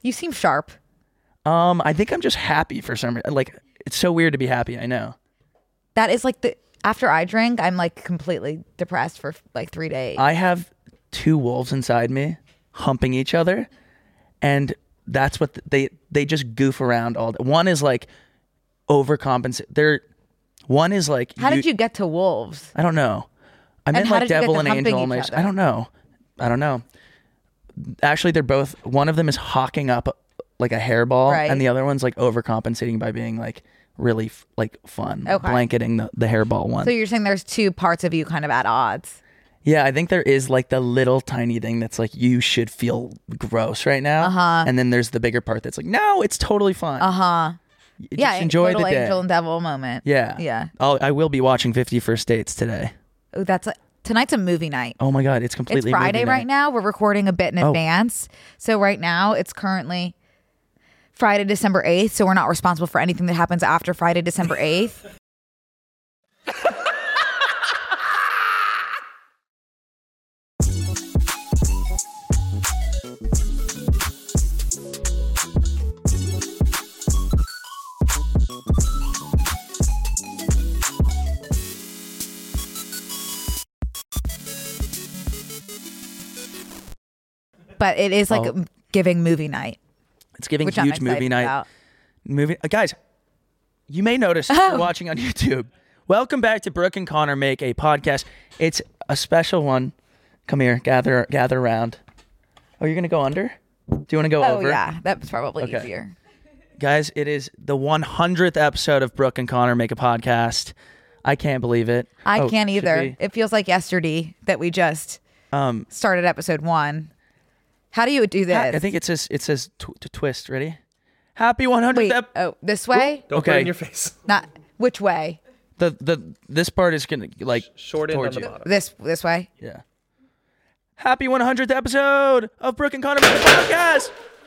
You seem sharp. I think I'm just happy for some reason. Like, it's so weird to be happy. I know. That is like after I drink, I'm like completely depressed for like 3 days. I have 2 wolves inside me humping each other, and that's what they just goof around all day. One is like overcompensate. One is like, how did you get to wolves? I don't know. I meant like devil and angel almost. I don't know. Actually, they're both. One of them is hawking up like a hairball, right. and the other one's like overcompensating by being like really like fun, okay. blanketing the hairball one. So you're saying there's 2 parts of you kind of at odds. Yeah, I think there is like the little tiny thing that's like, you should feel gross right now, and then there's the bigger part that's like, no, it's totally fine. Yeah, enjoy little the day. angel and devil moment. Yeah. I will be watching 50 First Dates today. Oh, tonight's a movie night. Oh my God, it's completely It's Friday movie right night. now. We're recording a bit in advance. So right now it's currently Friday, December 8th. So we're not responsible for anything that happens after Friday, December 8th. But it is like giving movie night. It's giving which huge I'm movie night. about. Guys, you may notice if you're watching on YouTube. Welcome back to Brooke and Connor Make a Podcast. It's a special one. Come here, gather around. Oh, you're gonna go under? Do you want to go over? Oh yeah, that's probably Okay. easier. Guys, it is the 100th episode of Brooke and Connor Make a Podcast. I can't believe it. I can't should either. we- It feels like yesterday that we just started episode 1. How do you do this? I think it says twist. Ready? Happy 100th Wait, episode. this way? Don't put it Okay. in your face. Not which way? This part is gonna like Short end on towards the you. bottom. This way? Yeah. Happy 100th episode of Brooke and Connor Make a Podcast.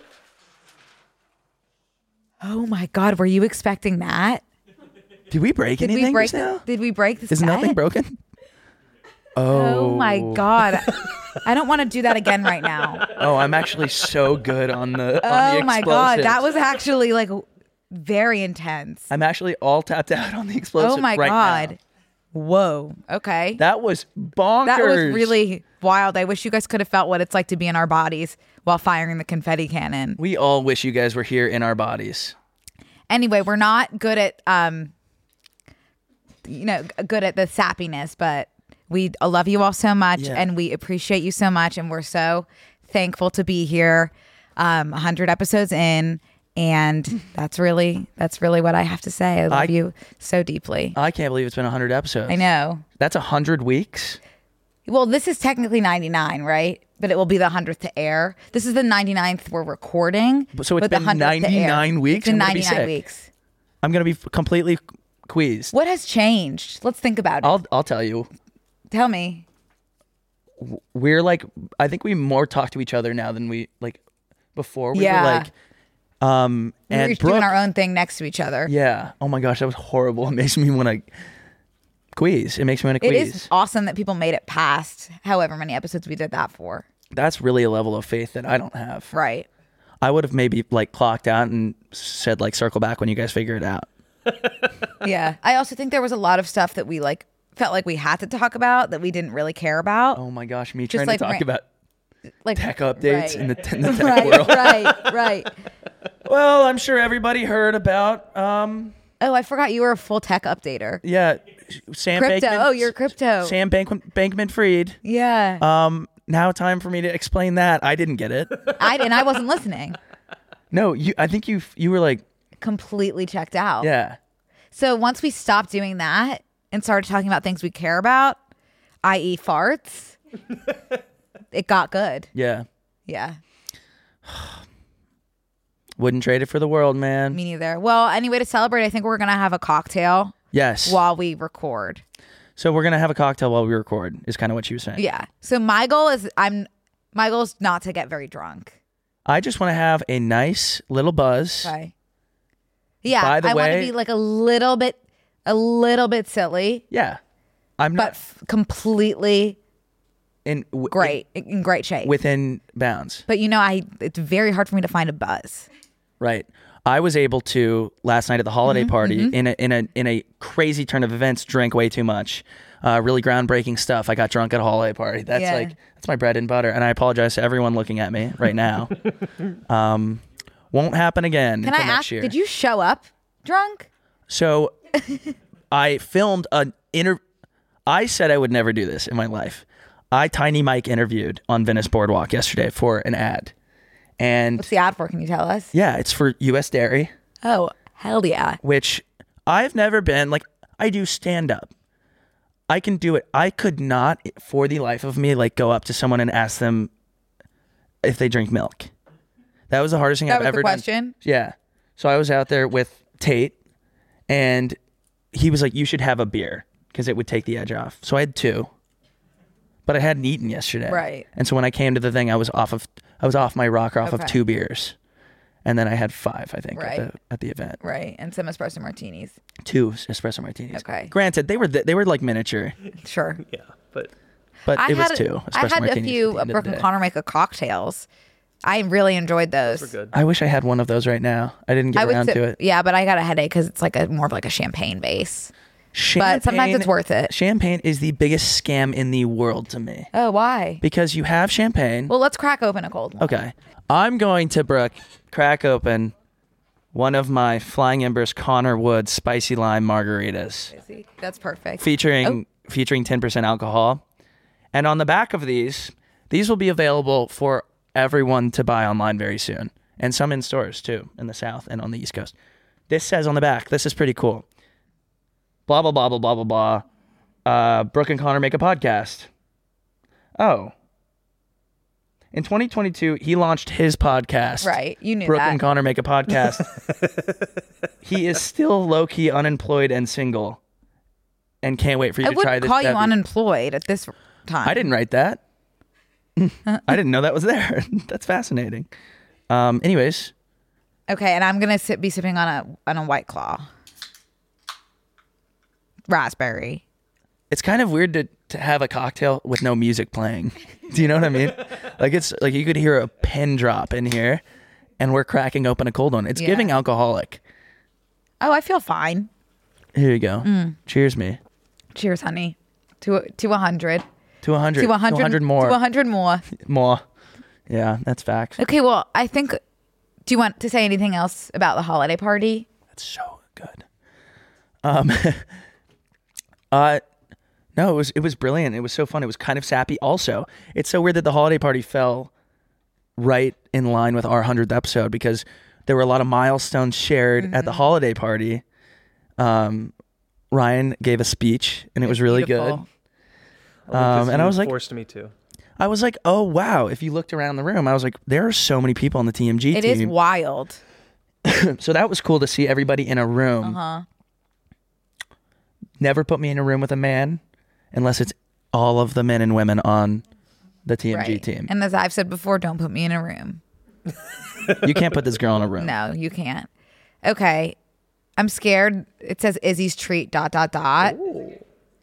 Oh my God, were you expecting that? Did we break Did anything we break just now? Did we break the Is set? nothing broken? Oh my God. I don't want to do that again right now. Oh, I'm actually so good on the Oh my God, explosives. that was actually like very intense. I'm actually all tapped out on the explosives Oh my right God. now. Whoa. Okay. That was bonkers. That was really wild. I wish you guys could have felt what it's like to be in our bodies while firing the confetti cannon. We all wish you guys were here in our bodies. Anyway, we're not good at good at the sappiness, but we love you all so much, Yeah. and we appreciate you so much, and we're so thankful to be here 100 episodes in, and that's really what I have to say. I love you so deeply. I can't believe it's been 100 episodes. I know. That's 100 weeks. Well, this is technically 99, right? But it will be the 100th to air. This is the 99th we're recording. So it's but the been 100th to air. 99 weeks? It's been I'm gonna be 99 sick. weeks. I'm going to be completely queased. What has changed? Let's think about it. I'll tell you. Tell me. We're like, I think we more talk to each other now than we like before. We Yeah. were like, We were and each Brooke, doing our own thing next to each other. yeah. Oh my gosh, that was horrible. It makes me want to queeze. It makes me want to It queeze. is awesome that people made it past however many episodes we did that for. That's really a level of faith that I don't have. Right. I would have maybe like clocked out and said like circle back when you guys figure it out. Yeah. I also think there was a lot of stuff that we like felt like we had to talk about that we didn't really care about. Oh my gosh, me Just trying like to talk about Like tech updates right. in the tech right, world. right. Well, I'm sure everybody heard about Oh, I forgot you were a full tech updater. yeah, Sam Crypto. Bankman. Oh, you're crypto. Sam Bankman-Fried. Yeah. Now time for me to explain that. I didn't get it. I wasn't listening. No, I think you were like, Completely checked out. yeah. So once we stopped doing that and started talking about things we care about, i.e. farts, it got good. Yeah. Yeah. Wouldn't trade it for the world, man. Me neither. Well, anyway, to celebrate, I think we're going to have a cocktail Yes. while we record. So we're going to have a cocktail while we record is kind of what she was saying. Yeah. So my goal is not to get very drunk. I just want to have a nice little buzz. Okay. Yeah. By the I want to way- be like a little bit silly, Yeah. I'm but not. completely in great shape. within bounds. But it's very hard for me to find a buzz. Right. I was able to last night at the holiday party in a crazy turn of events, drink way too much. Really groundbreaking stuff. I got drunk at a holiday party. That's my bread and butter. And I apologize to everyone looking at me right now. Won't happen again. Can I ask, next year. Did you show up drunk? So I filmed I said I would never do this in my life. I Tiny Mike interviewed on Venice Boardwalk yesterday for an ad. And what's the ad for? Can you tell us? Yeah, it's for US Dairy. Oh, hell yeah. Which I've never been, like, I do stand up. I can do it. I could not, for the life of me, like, go up to someone and ask them if they drink milk. That was the hardest thing I've ever done. That was the question? Yeah. So I was out there with Tate, and he was like, you should have a beer, because it would take the edge off. So I had 2. But I hadn't eaten yesterday. Right. And so when I came to the thing, I was off my rocker of 2 beers. And then I had 5, I think, at the event. Right. And some espresso martinis. 2 espresso martinis. Okay. Granted, they were like miniature. Sure. Yeah, but it was 2 espresso martinis. I had a few Brooke and Connor make a cocktails. I really enjoyed those. Those were good. I wish I had one of those right now. I didn't get around to it. Yeah, but I got a headache because it's like more of like a champagne base. Champagne, but sometimes it's worth it. Champagne is the biggest scam in the world to me. Oh, why? Because you have champagne. Well, let's crack open a cold one. Okay. I'm going to, Brooke, crack open one of my Flying Embers Connor Woods spicy lime margaritas. That's perfect. Featuring 10% alcohol. And on the back of these will be available for everyone to buy online very soon. And some in stores too, in the South and on the East Coast. This says on the back, this is pretty cool. Blah, blah, blah, blah, blah, blah, blah. Brooke and Connor make a podcast. Oh. In 2022, he launched his podcast. Right. You knew Brooke that. and Connor make a podcast. He is still low-key unemployed and single. And can't wait for you to try this. I wouldn't call you unemployed at this time. I didn't write that. I didn't know that was there. That's fascinating. Anyways. Okay, and I'm going to be sipping on a White Claw. Raspberry. It's kind of weird to have a cocktail with no music playing. Do you know what I mean? Like, it's like you could hear a pin drop in here and we're cracking open a cold one. It's giving alcoholic. Oh, I feel fine. Here you go. Cheers me. Cheers, honey. To 100. To 100. To 100. To 100 more. To 100 more. More. Yeah, that's facts. Okay, well, I think, do you want to say anything else about the holiday party? That's so good. No, it was brilliant. It was so fun. It was kind of sappy. Also, it's so weird that the holiday party fell right in line with our 100th episode because there were a lot of milestones shared at the holiday party. Ryan gave a speech and it was really good. And I was like, forced me to. I was like, oh wow! If you looked around the room, I was like, there are so many people on the TMG team. It is wild. So that was cool to see everybody in a room. Never put me in a room with a man unless it's all of the men and women on the TMG team. And as I've said before, don't put me in a room. You can't put this girl in a room. No, you can't. Okay. I'm scared. It says Izzy's treat ... Ooh.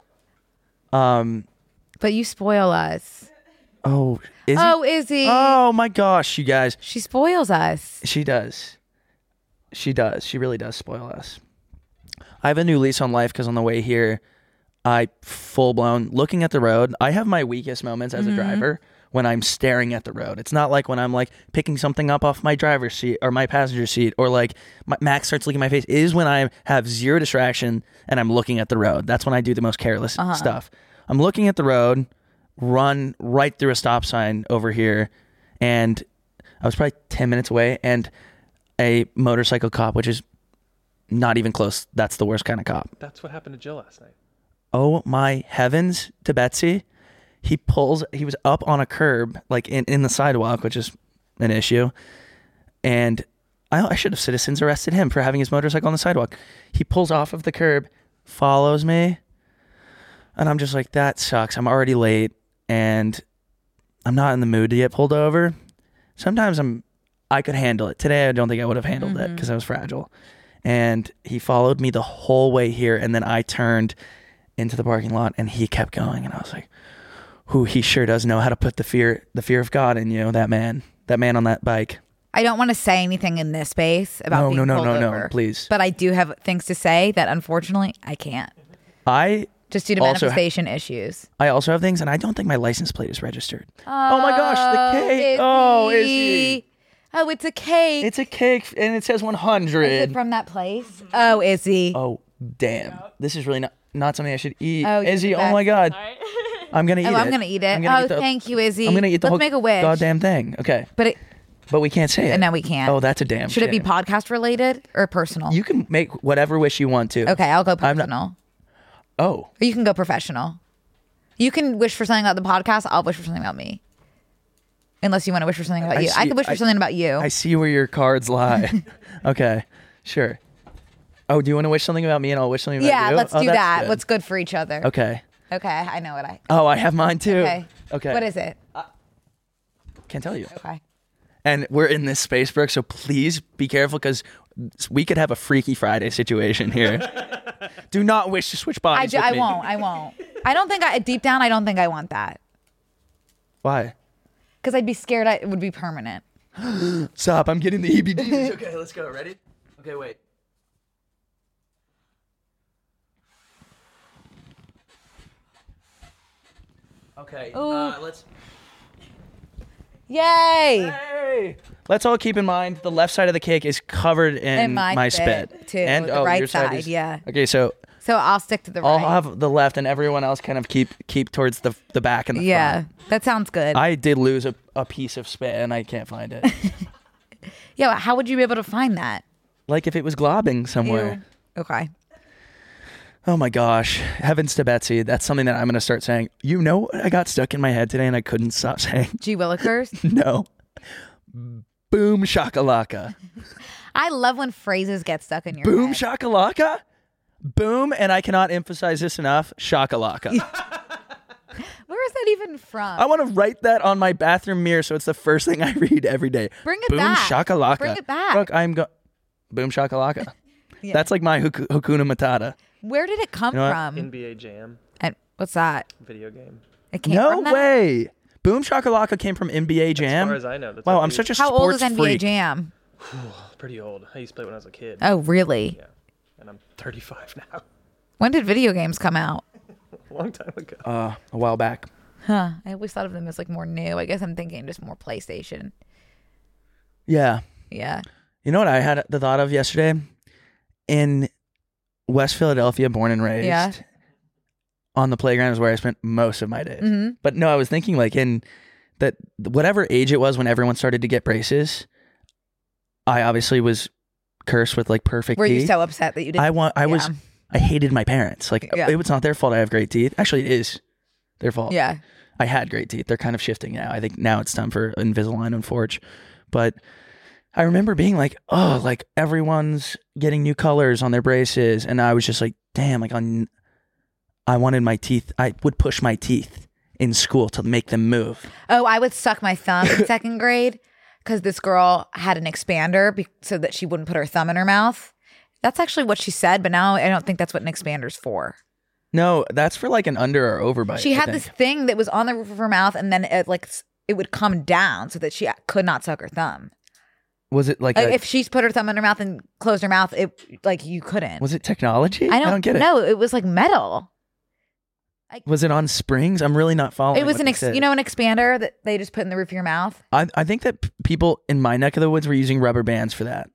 But you spoil us. Oh, Izzy? Oh, Izzy. Oh my gosh, you guys. She spoils us. She does. She does. She really does spoil us. I have a new lease on life because on the way here, I full blown looking at the road. I have my weakest moments as a driver when I'm staring at the road. It's not like when I'm like picking something up off my driver's seat or my passenger seat or like Max starts looking at my face. It is when I have zero distraction and I'm looking at the road. That's when I do the most careless stuff. I'm looking at the road, run right through a stop sign over here, and I was probably 10 minutes away, and a motorcycle cop, which is not even close. That's the worst kind of cop. That's what happened to Jill last night. Oh my heavens, to Betsy. He was up on a curb, like in the sidewalk, which is an issue. And I should have citizens arrested him for having his motorcycle on the sidewalk. He pulls off of the curb, follows me. And I'm just like, that sucks. I'm already late and I'm not in the mood to get pulled over. Sometimes I could handle it. Today, I don't think I would have handled it because I was fragile. And he followed me the whole way here. And then I turned into the parking lot and he kept going. And I was like, who he sure does know how to put the fear of God in you. That man on that bike. I don't want to say anything in this space about being pulled over, please. But I do have things to say that unfortunately I can't. Just due to manifestation issues. I also have things, and I don't think my license plate is registered. Oh my gosh, the cake. Oh, Izzy. Oh, it's a cake. It's a cake, and it says 100. Is it from that place? Oh, Izzy. Oh, damn. This is really not something I should eat. Oh, Izzy, oh my God. I'm going to eat it. I'm going to eat it. Thank you, Izzy. I'm going to eat the whole make a wish. goddamn thing. Okay. But we can't say it. No, we can't. Oh, that's a damn Should shame. it be podcast related or personal? You can make whatever wish you want to. Okay, I'll go personal. Oh. Or you can go professional. You can wish for something about the podcast. I'll wish for something about me. Unless you want to wish for something about you. I could wish for something about you. I see where your cards lie. Okay, sure. Oh, do you want to wish something about me and I'll wish something about you? Yeah, let's do that. Good. What's good for each other. Okay. Okay, I know what I... Oh, I have mine too. Okay. What is it? Can't tell you. Okay. And we're in this space, Brooke, so please be careful because we could have a Freaky Friday situation here. Do not wish to switch bodies with me. I won't. I don't think deep down, I don't think I want that. Why? Because I'd be scared it would be permanent. Stop, I'm getting the EBDs. Okay, let's go. Ready? Okay, wait. Okay, let's... Yay! Hey! Let's all keep in mind the left side of the cake is covered in my spit. Too. And the right your side, is... yeah. Okay, so I'll stick to the right. I'll have the left and everyone else kind of keep towards the back and the front. That sounds good. I did lose a piece of spit and I can't find it. Yeah, how would you be able to find that? Like if it was globbing somewhere. Ew. Okay. Oh my gosh. Heavens to Betsy. That's something that I'm going to start saying. You know what I got stuck in my head today and I couldn't stop saying? Gee Willikers? No. Boom shakalaka. I love when phrases get stuck in your Boom head. shakalaka? Boom, and I cannot emphasize this enough, shakalaka. Where is that even from? I want to write that on my bathroom mirror so it's the first thing I read every day. Bring it Boom back. shakalaka. Bring it back. Look, Boom shakalaka. Yeah. That's like my Hakuna Matata. Where did it come from? NBA Jam And what's that? video game. It came No from that? way. Boom shakalaka came from NBA Jam. As far as I know. That's Wow, what I'm we- such a How sports old is NBA freak. Jam? Pretty old. I used to play when I was a kid. Oh, really? Yeah. And I'm 35 now. When did video games come out? A long time ago. A while back. Huh. I always thought of them as like more new. I guess I'm thinking just more PlayStation. Yeah. Yeah. You know what I had the thought of yesterday? In West Philadelphia, born and raised. Yeah. On the playground is where I spent most of my days. Mm-hmm. But no, I was thinking like in that whatever age it was when everyone started to get braces, I obviously was cursed with like perfect Were teeth. you so upset that you didn't? I hated my parents. Like Yeah. it was not their fault I have great teeth. Actually, it is their fault. Yeah. I had great teeth. They're kind of shifting now. I think now it's time for Invisalign and Forge. But I remember being like, oh, like everyone's getting new colors on their braces. And I was just like, damn, like I wanted my teeth. I would push my teeth in school to make them move. Oh, I would suck my thumb in second grade because this girl had an expander so that she wouldn't put her thumb in her mouth. That's actually what she said, but now I don't think that's what an expander's for. No, that's for like an under or over bite. She I had think. this thing that was on the roof of her mouth, and then it would come down so that she could not suck her thumb. Was it like If she put her thumb in her mouth and closed her mouth, you couldn't. was it technology? I don't get it. No, it was like metal. Was it on springs? I'm really not following. It was what this is. an expander that they just put in the roof of your mouth. I think that people in my neck of the woods were using rubber bands for that.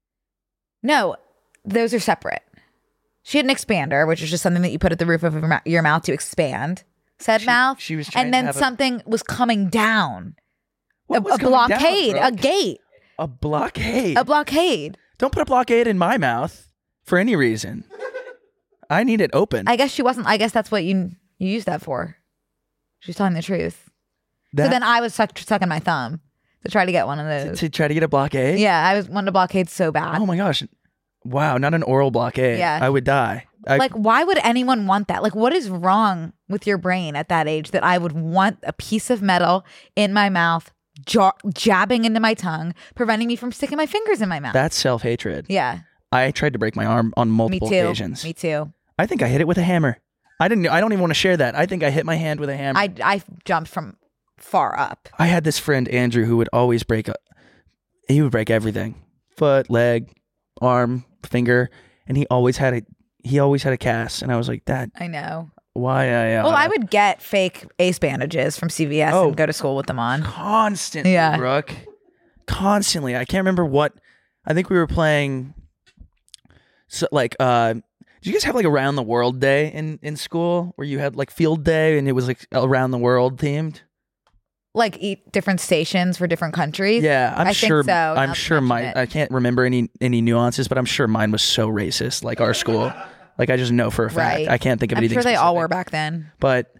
No, those are separate. She had an expander, which is just something that you put at the roof of your mouth to expand said mouth. She was trying and to then have something was coming down. What was a coming blockade, down, a Brooke? gate, A blockade. a blockade. Don't put a blockade in my mouth for any reason. I need it open. I guess she wasn't. I guess that's what you used that for. She's telling the truth. That- So then I was sucking my thumb to try to get one of those. to try to get a blockade? Yeah, I wanted a blockade so bad. Oh my gosh. Wow, not an oral blockade. Yeah. I would die. Like, why would anyone want that? Like, what is wrong with your brain at that age that I would want a piece of metal in my mouth, jabbing into my tongue, preventing me from sticking my fingers in my mouth? That's self-hatred. Yeah. I tried to break my arm on Me multiple too. occasions. Me too. I think I hit it with a hammer. I don't even want to share that. I think I hit my hand with a hammer. I jumped from far up. I had this friend, Andrew, who would always he would break everything. Foot, leg, arm, finger. And he always had a cast. And I was like, Dad, I know. why? Well, I would get fake ace bandages from CVS and go to school with them on. Constantly, Yeah. Brooke. Constantly. I can't remember what. I think we were playing. So like, did you guys have like around the world day in school where you had like field day and it was like around the world themed? Like eat different stations for different countries. Yeah, I think so, now I'm that sure you mention it. I can't remember any nuances, but I'm sure mine was so racist. Like our school, like I just know for a fact. Right. I can't think of I'm anything. sure they all specific. were back then. But,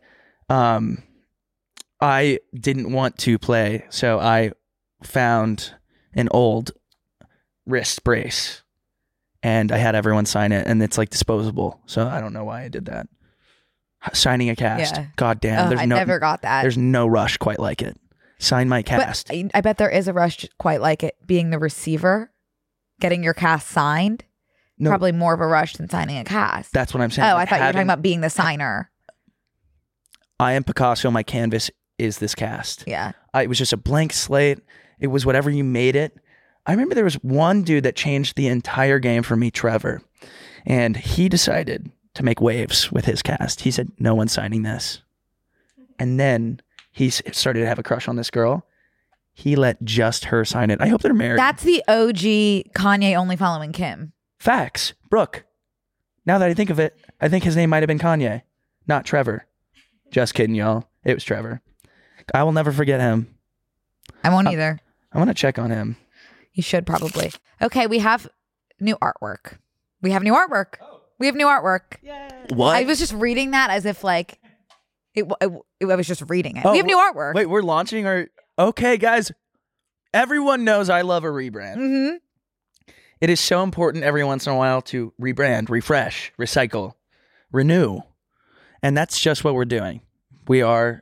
I didn't want to play, so I found an old wrist brace, and I had everyone sign it, and it's like disposable. So I don't know why I did that. Signing a cast. Yeah. God damn. I never got that. There's no rush quite like it. Sign my cast. But I bet there is a rush quite like it being the receiver, getting your cast signed. No. Probably more of a rush than signing a cast. That's what I'm saying. Oh, Like I thought you were talking having- about being the signer. I am Picasso. My canvas is this cast. Yeah. It was just a blank slate. It was whatever you made it. I remember there was one dude that changed the entire game for me, Trevor. And he decided to make waves with his cast. He said, no one's signing this. And then he started to have a crush on this girl. He let just her sign it. I hope they're married. That's the OG Kanye only following Kim. Facts. Brooke. Now that I think of it, I think his name might have been Kanye, not Trevor. Just kidding, y'all. It was Trevor. I will never forget him. I won't either. I want to check on him. You should probably. Okay, we have new artwork. We have new artwork. We have new artwork. What? I was just reading that as if like I was just reading it. Oh, we have new artwork. Wait, we're launching our... Okay, guys. Everyone knows I love a rebrand. Mm-hmm. It is so important every once in a while to rebrand, refresh, recycle, renew. And that's just what we're doing. We're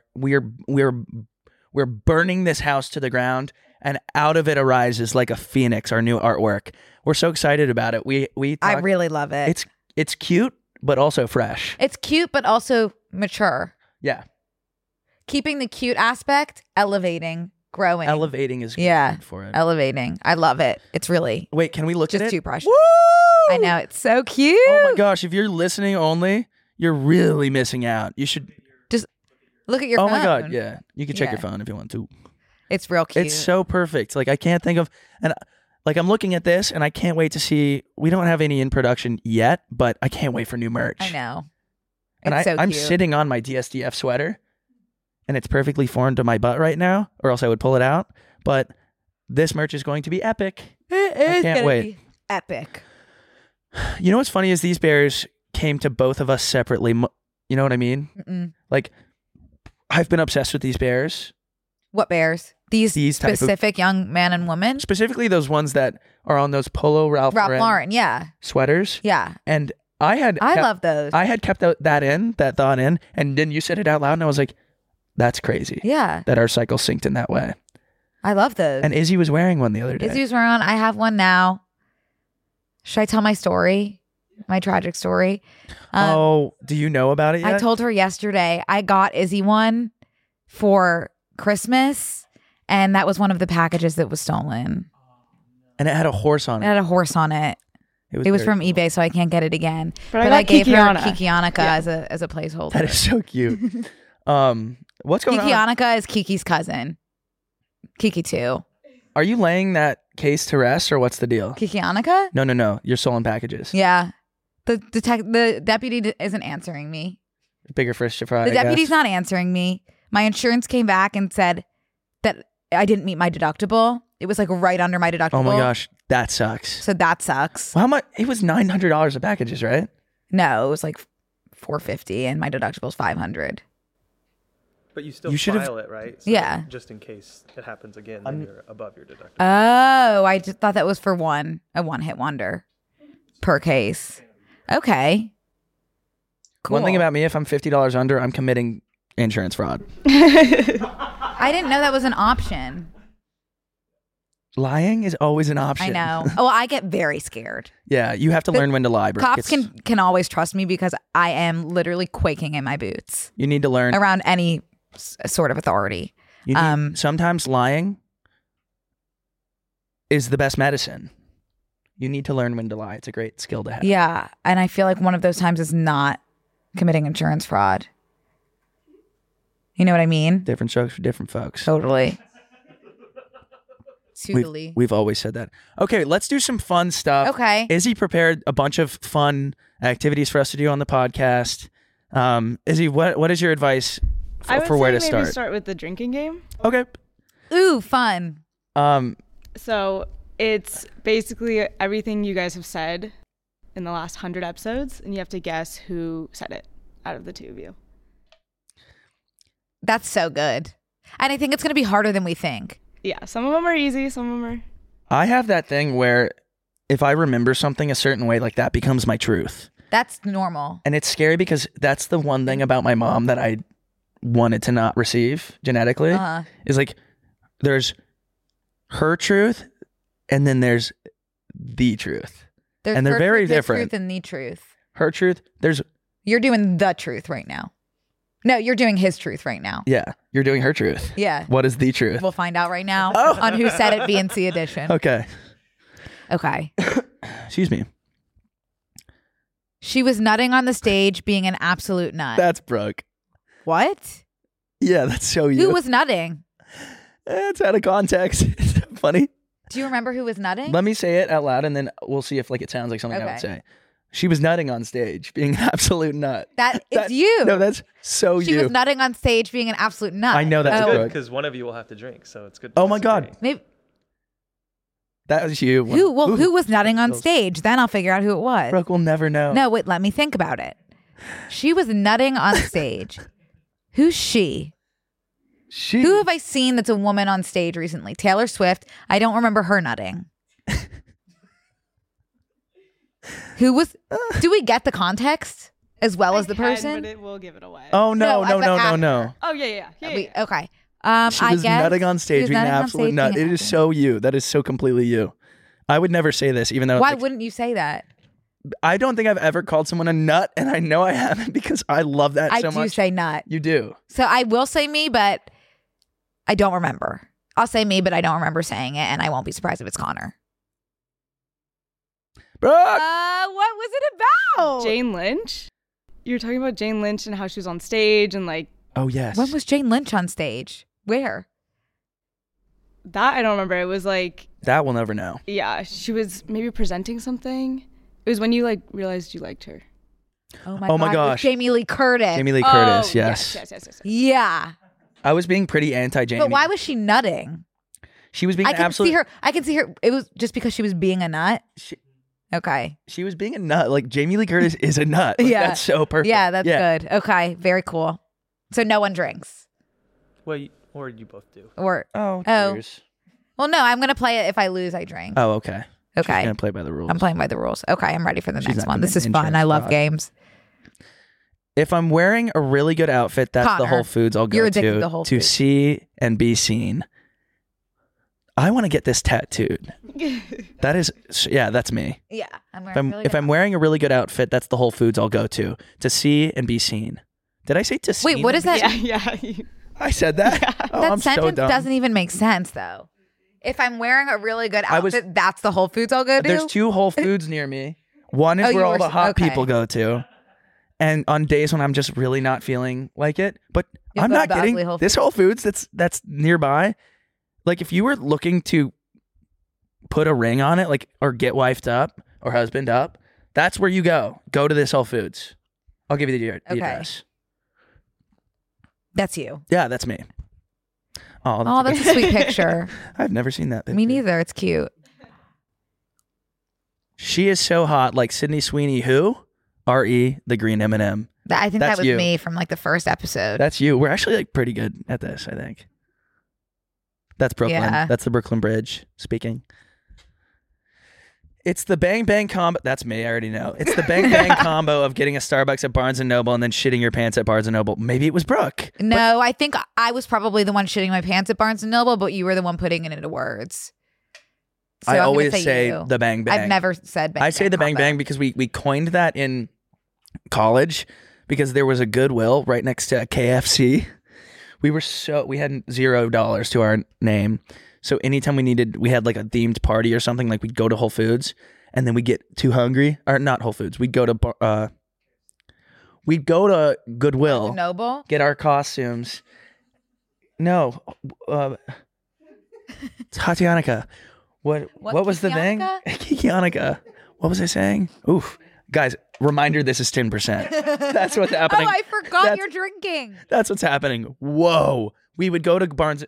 burning this house to the ground, and out of it arises like a phoenix, our new artwork. We're so excited about it. I really love it. It's cute, but also fresh. It's cute, but also mature. Yeah. Keeping the cute aspect, elevating, growing. Elevating is Yeah. good for it. Elevating. I love it. It's really Wait, can we look just at it? toothbrush. Woo! I know. It's so cute. Oh my gosh, if you're listening only, you're really missing out. You should... Look at your Oh phone. my God, yeah. You can check Yeah. your phone if you want to. It's real cute. It's so perfect. Like I can't think of... And like I'm looking at this and I can't wait to see... We don't have any in production yet, but I can't wait for new merch. I know. And It's so I'm cute. sitting on my DSDF sweater and it's perfectly formed to my butt right now, or else I would pull it out. But this merch is going to be epic. It is can't gonna wait. be epic. You know what's funny is these bears came to both of us separately. You know what I mean? Mm-mm. Like I've been obsessed with these bears. What bears? These type of- specific young man and woman? Specifically those ones that are on those polo Ralph Lauren. Yeah. sweaters. Yeah. And I love those. I had kept that thought in, and then you said it out loud, and I was like, that's crazy. Yeah. That our cycle synced in that way. I love those. And Izzy was wearing one the other day. Izzy's wearing one. I have one now. Should I tell my story? My tragic story? Do you know about it yet? I told her yesterday I got Izzy one for Christmas, and that was one of the packages that was stolen. And it had a horse on It it. had a horse on it. It was very from cool. eBay, so I can't get it again. But I gave Kikiana. her Kikianica as a placeholder. That is so cute. What's going on? Kikianica is Kiki's cousin. Kiki 2. Are you laying that case to rest, or what's the deal? Kikianica? No. You're stolen packages. Yeah. The deputy isn't answering me. Bigger fish to fry. The I guess. deputy's not answering me. My insurance came back and said that I didn't meet my deductible. It was like right under my deductible. Oh my gosh, that sucks. So that sucks. Well, how much? It was $900 of packages, right? No, it was like $450 and my deductible's $500. But you still You should've- file it, right? Yeah. Just in case it happens again, then you're above your deductible. Oh, I just thought that was for a one-hit wonder per case. Okay. Cool. One thing about me, if I'm $50 under, I'm committing insurance fraud. I didn't know that was an option. Lying is always an option. I know. Oh, I get very scared. Yeah, you have to learn when to lie, Brooke. Cops can always trust me because I am literally quaking in my boots You need to learn. around any sort of authority. You need, sometimes lying is the best medicine. You need to learn when to lie. It's a great skill to have. Yeah, and I feel like one of those times is not committing insurance fraud. You know what I mean? Different strokes for different folks. Totally. Totally. We've always said that. Okay, let's do some fun stuff. Okay. Izzy prepared a bunch of fun activities for us to do on the podcast. Izzy, what is your advice for where to maybe start? Start with the drinking game. Okay. Ooh, fun. So it's basically everything you guys have said in the last 100 episodes, and you have to guess who said it out of the two of you. That's so good. And I think it's going to be harder than we think. Yeah, some of them are easy, some of them are... I have that thing where if I remember something a certain way, like that becomes my truth. That's normal. And it's scary because that's the one thing about my mom that I wanted to not receive genetically is like there's her truth and then there's the truth. And they're very different. Truth and the truth. Her truth, You're doing the truth right now. No, you're doing his truth right now. yeah, you're doing her truth. Yeah. What is the truth? We'll find out right now on Who Said It BNC edition. Okay. Okay. Excuse me. She was nutting on the stage being an absolute nut. That's Brooke. What? Yeah, that's so you. Who was nutting? It's out of context. Is that funny? Do you remember who was nutting? Let me say it out loud and then we'll see if it sounds like something I would say. She was nutting on stage, being an absolute nut. It's you. No, that's so she you. was nutting on stage being an absolute nut. I know that's Good Brooke. because one of you will have to drink, so it's good. Oh my God. Maybe, That was you. who was nutting on stage? Then I'll figure out who it was. Brooke will never know. No, wait, let me think about it. She was nutting on stage. Who's she? Who have I seen that's a woman on stage recently? Taylor Swift. I don't remember her nutting. Who was? Do we get the context as well as the person? But it will give it away. Oh no. Oh yeah. Okay. She was nutting on stage being an absolute nut. It is so you. That is so completely you. I would never say this, even though. Why wouldn't you say that? I don't think I've ever called someone a nut, and I know I haven't because I love that so much. I do say nut. You do. So I will say me, but I don't remember. I'll say me, but I don't remember saying it, and I won't be surprised if it's Connor. Brooke! What was it about? Jane Lynch. You were talking about Jane Lynch and how she was on stage and like... Oh, yes. When was Jane Lynch on stage? Where? That I don't remember. It was like... That we'll never know. Yeah, she was maybe presenting something. It was when you realized you liked her. Oh my God. gosh. Jamie Lee Curtis. Jamie Lee Curtis, yes. Yes. Yeah. I was being pretty anti-Jamie. But why was she nutting? She was being I can see her. It was just because she was being a nut. Okay. She was being a nut. Like Jamie Lee Curtis is a nut. Like, Yeah. That's so perfect. Yeah, that's good. Okay. Very cool. So no one drinks. Well, or you both do. Or Oh. well, no. I'm gonna play it. If I lose, I drink. Oh, okay. Okay. She's gonna play by the rules. I'm playing by the rules. Okay. I'm ready for the next not one. gonna This is fun. insurance I love fraud. games. If I'm wearing a really good outfit, that's the Connor, Whole Foods I'll go you're addicted to to Whole to Foods. see and be seen. I want to get this tattooed. That is, yeah, that's me. Yeah. If I'm wearing a really good outfit, that's the Whole Foods I'll go to see and be seen. Did I say to see? Wait, what is that? Yeah. I said that. Oh, That I'm sentence so dumb. doesn't even make sense, though. If I'm wearing a really good outfit, that's the Whole Foods I'll go to? There's 2 Whole Foods near me. One is where all the hot people go to. And on days when I'm just really not feeling like it. But You'll I'm go to not the kidding. ugly Whole This Whole Foods that's nearby. Like if you were looking to put a ring on it, like or get wifed up or husband up, that's where you go. Go to this Whole Foods. I'll give you the address. That's you. Yeah, that's me. Oh, that's a sweet picture. I've never seen that picture. Me neither. It's cute. She is so hot, like Sydney Sweeney, who? R.E., the green M&M. I think That's that was you. me from the first episode. That's you. We're actually pretty good at this, I think. That's Brooklyn. Yeah. That's the Brooklyn Bridge speaking. It's the bang bang combo. That's me. I already know. It's the bang bang combo of getting a Starbucks at Barnes & Noble and then shitting your pants at Barnes & Noble. Maybe it was Brooke. No, I think I was probably the one shitting my pants at Barnes & Noble, but you were the one putting it into words. So I I'm gonna always say you. the bang bang. I've never said bang. I say the bang bang because we coined that in college because there was a Goodwill right next to a KFC. We had $0 to our name. So anytime we had like a themed party or something, like we'd go to Whole Foods and then we'd get too hungry, or not Whole Foods. We'd go to Goodwill, Noble. get our costumes. No, Tatianica. What was the thing? Kikianica. What was I saying? Oof. Guys, reminder, this is 10%. That's what's happening. Oh, I forgot you're drinking. That's what's happening. Whoa. We would go to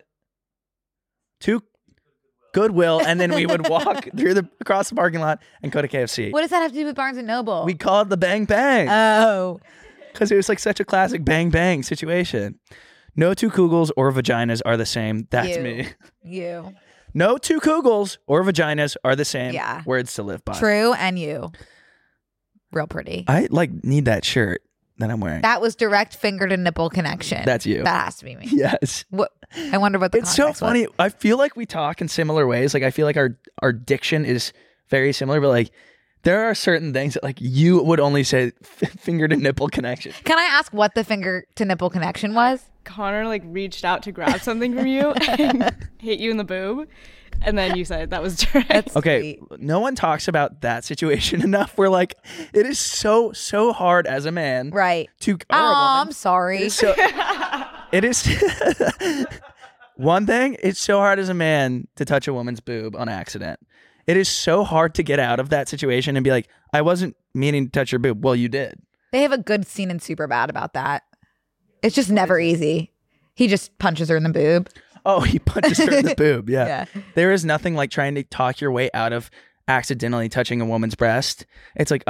to Goodwill, and then we would walk across the parking lot and go to KFC. What does that have to do with Barnes & Noble? We call it the bang bang. Oh. Because it was like such a classic bang bang situation. No two kugels or vaginas are the same. That's me. You. No two kugels or vaginas are the same. Yeah. Words to live by. True, and you. Real pretty. I need that shirt that I'm wearing. That was direct finger to nipple connection. That's you. That has to be me. Yes. What? I wonder what the It's so context was. funny. I feel like we talk in similar ways. Like I feel like our diction is very similar, but like there are certain things that like you would only say finger to nipple connection. Can I ask what the finger to nipple connection was? Connor like reached out to grab something from you and hit you in the boob, and then you said that was direct. Okay, no one talks about that situation enough. Where like it is so hard as a man, Right. To Oh, I'm sorry. So it is one thing. It's so hard as a man to touch a woman's boob on accident. It is so hard to get out of that situation and be like, I wasn't meaning to touch your boob. Well, you did. They have a good scene in Superbad about that. It's just never easy. He just punches her in the boob. Oh, he punches her in the boob. Yeah. Yeah. There is nothing like trying to talk your way out of accidentally touching a woman's breast. It's like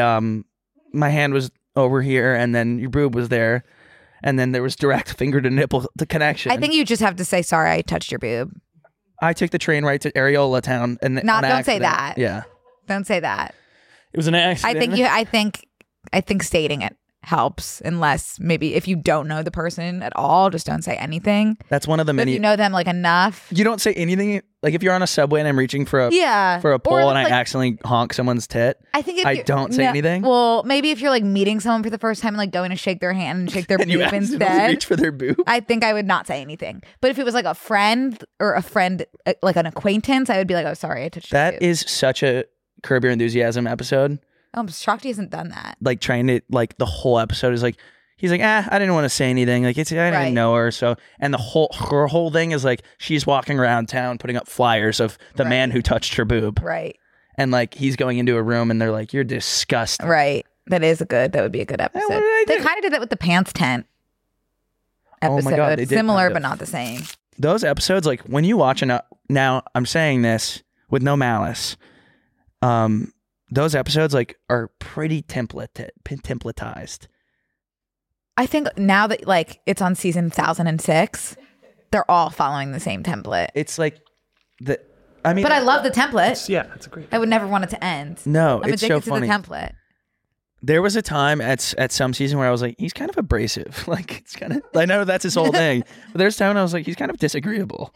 my hand was over here and then your boob was there. And then there was direct finger to nipple connection. I think you just have to say, sorry, I touched your boob. I took the train right to Areola Town and Don't say that. Yeah. Don't say that. It was an accident. I think stating it helps, unless maybe if you don't know the person at all, just don't say anything. That's one of the But if many. you know them like enough. You don't say anything. Like if you're on a subway and I'm reaching for a pole Or, and I like, accidentally honk someone's tit, I think if I you're- don't say anything. Well, maybe if you're like meeting someone for the first time, like going to shake their hand and shake their and you boob accidentally instead, reach for their boob. I think I would not say anything. But if it was like a friend like an acquaintance, I would be like, oh, sorry, I touched your That boob. is such a Curb Your Enthusiasm episode. Oh, I'm shocked he hasn't done that. Like trying to like the whole episode is like he's like I didn't want to say anything, like I didn't Right. know her, so and her whole thing is like she's walking around town putting up flyers of the Right. man who touched her boob, Right. and like he's going into a room and they're like, you're disgusting. Right. That would be a good episode. what did I They do? kind of did that with the pants tent Oh episode. my God, they did Similar, kind of. but not the same. Those episodes, like when you watch now I'm saying this with no malice, those episodes like are pretty templatized. I think now that like it's on season 1006, they're all following the same template. It's like but But I love the template. Yeah, that's a great. I would never want it to end. No, I'm it's so addicted to funny. the template. There was a time at some season where I was like, he's kind of abrasive. Like it's kind of, I know that's his whole thing, but there's a time when I was like, he's kind of disagreeable.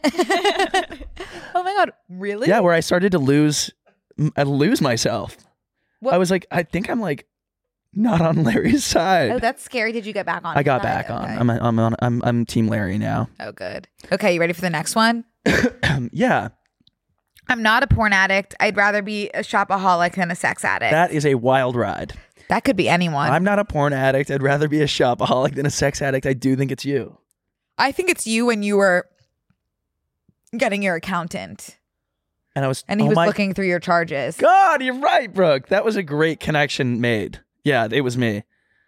Oh my God, really? Yeah, where I started to lose myself. What- I was like, I think I'm like not on Larry's side. Oh, that's scary. Did you get back on? I got his side? back on. Okay. I'm Team Larry now. Oh, good. Okay, you ready for the next one? Yeah, I'm not a porn addict. I'd rather be a shopaholic than a sex addict. that is a wild ride. That could be anyone. I'm not a porn addict. I'd rather be a shopaholic than a sex addict. I do think it's you. I think it's you when you were getting your accountant And and he was looking through your charges. God, you're right, Brooke. That was a great connection made. Yeah, it was me.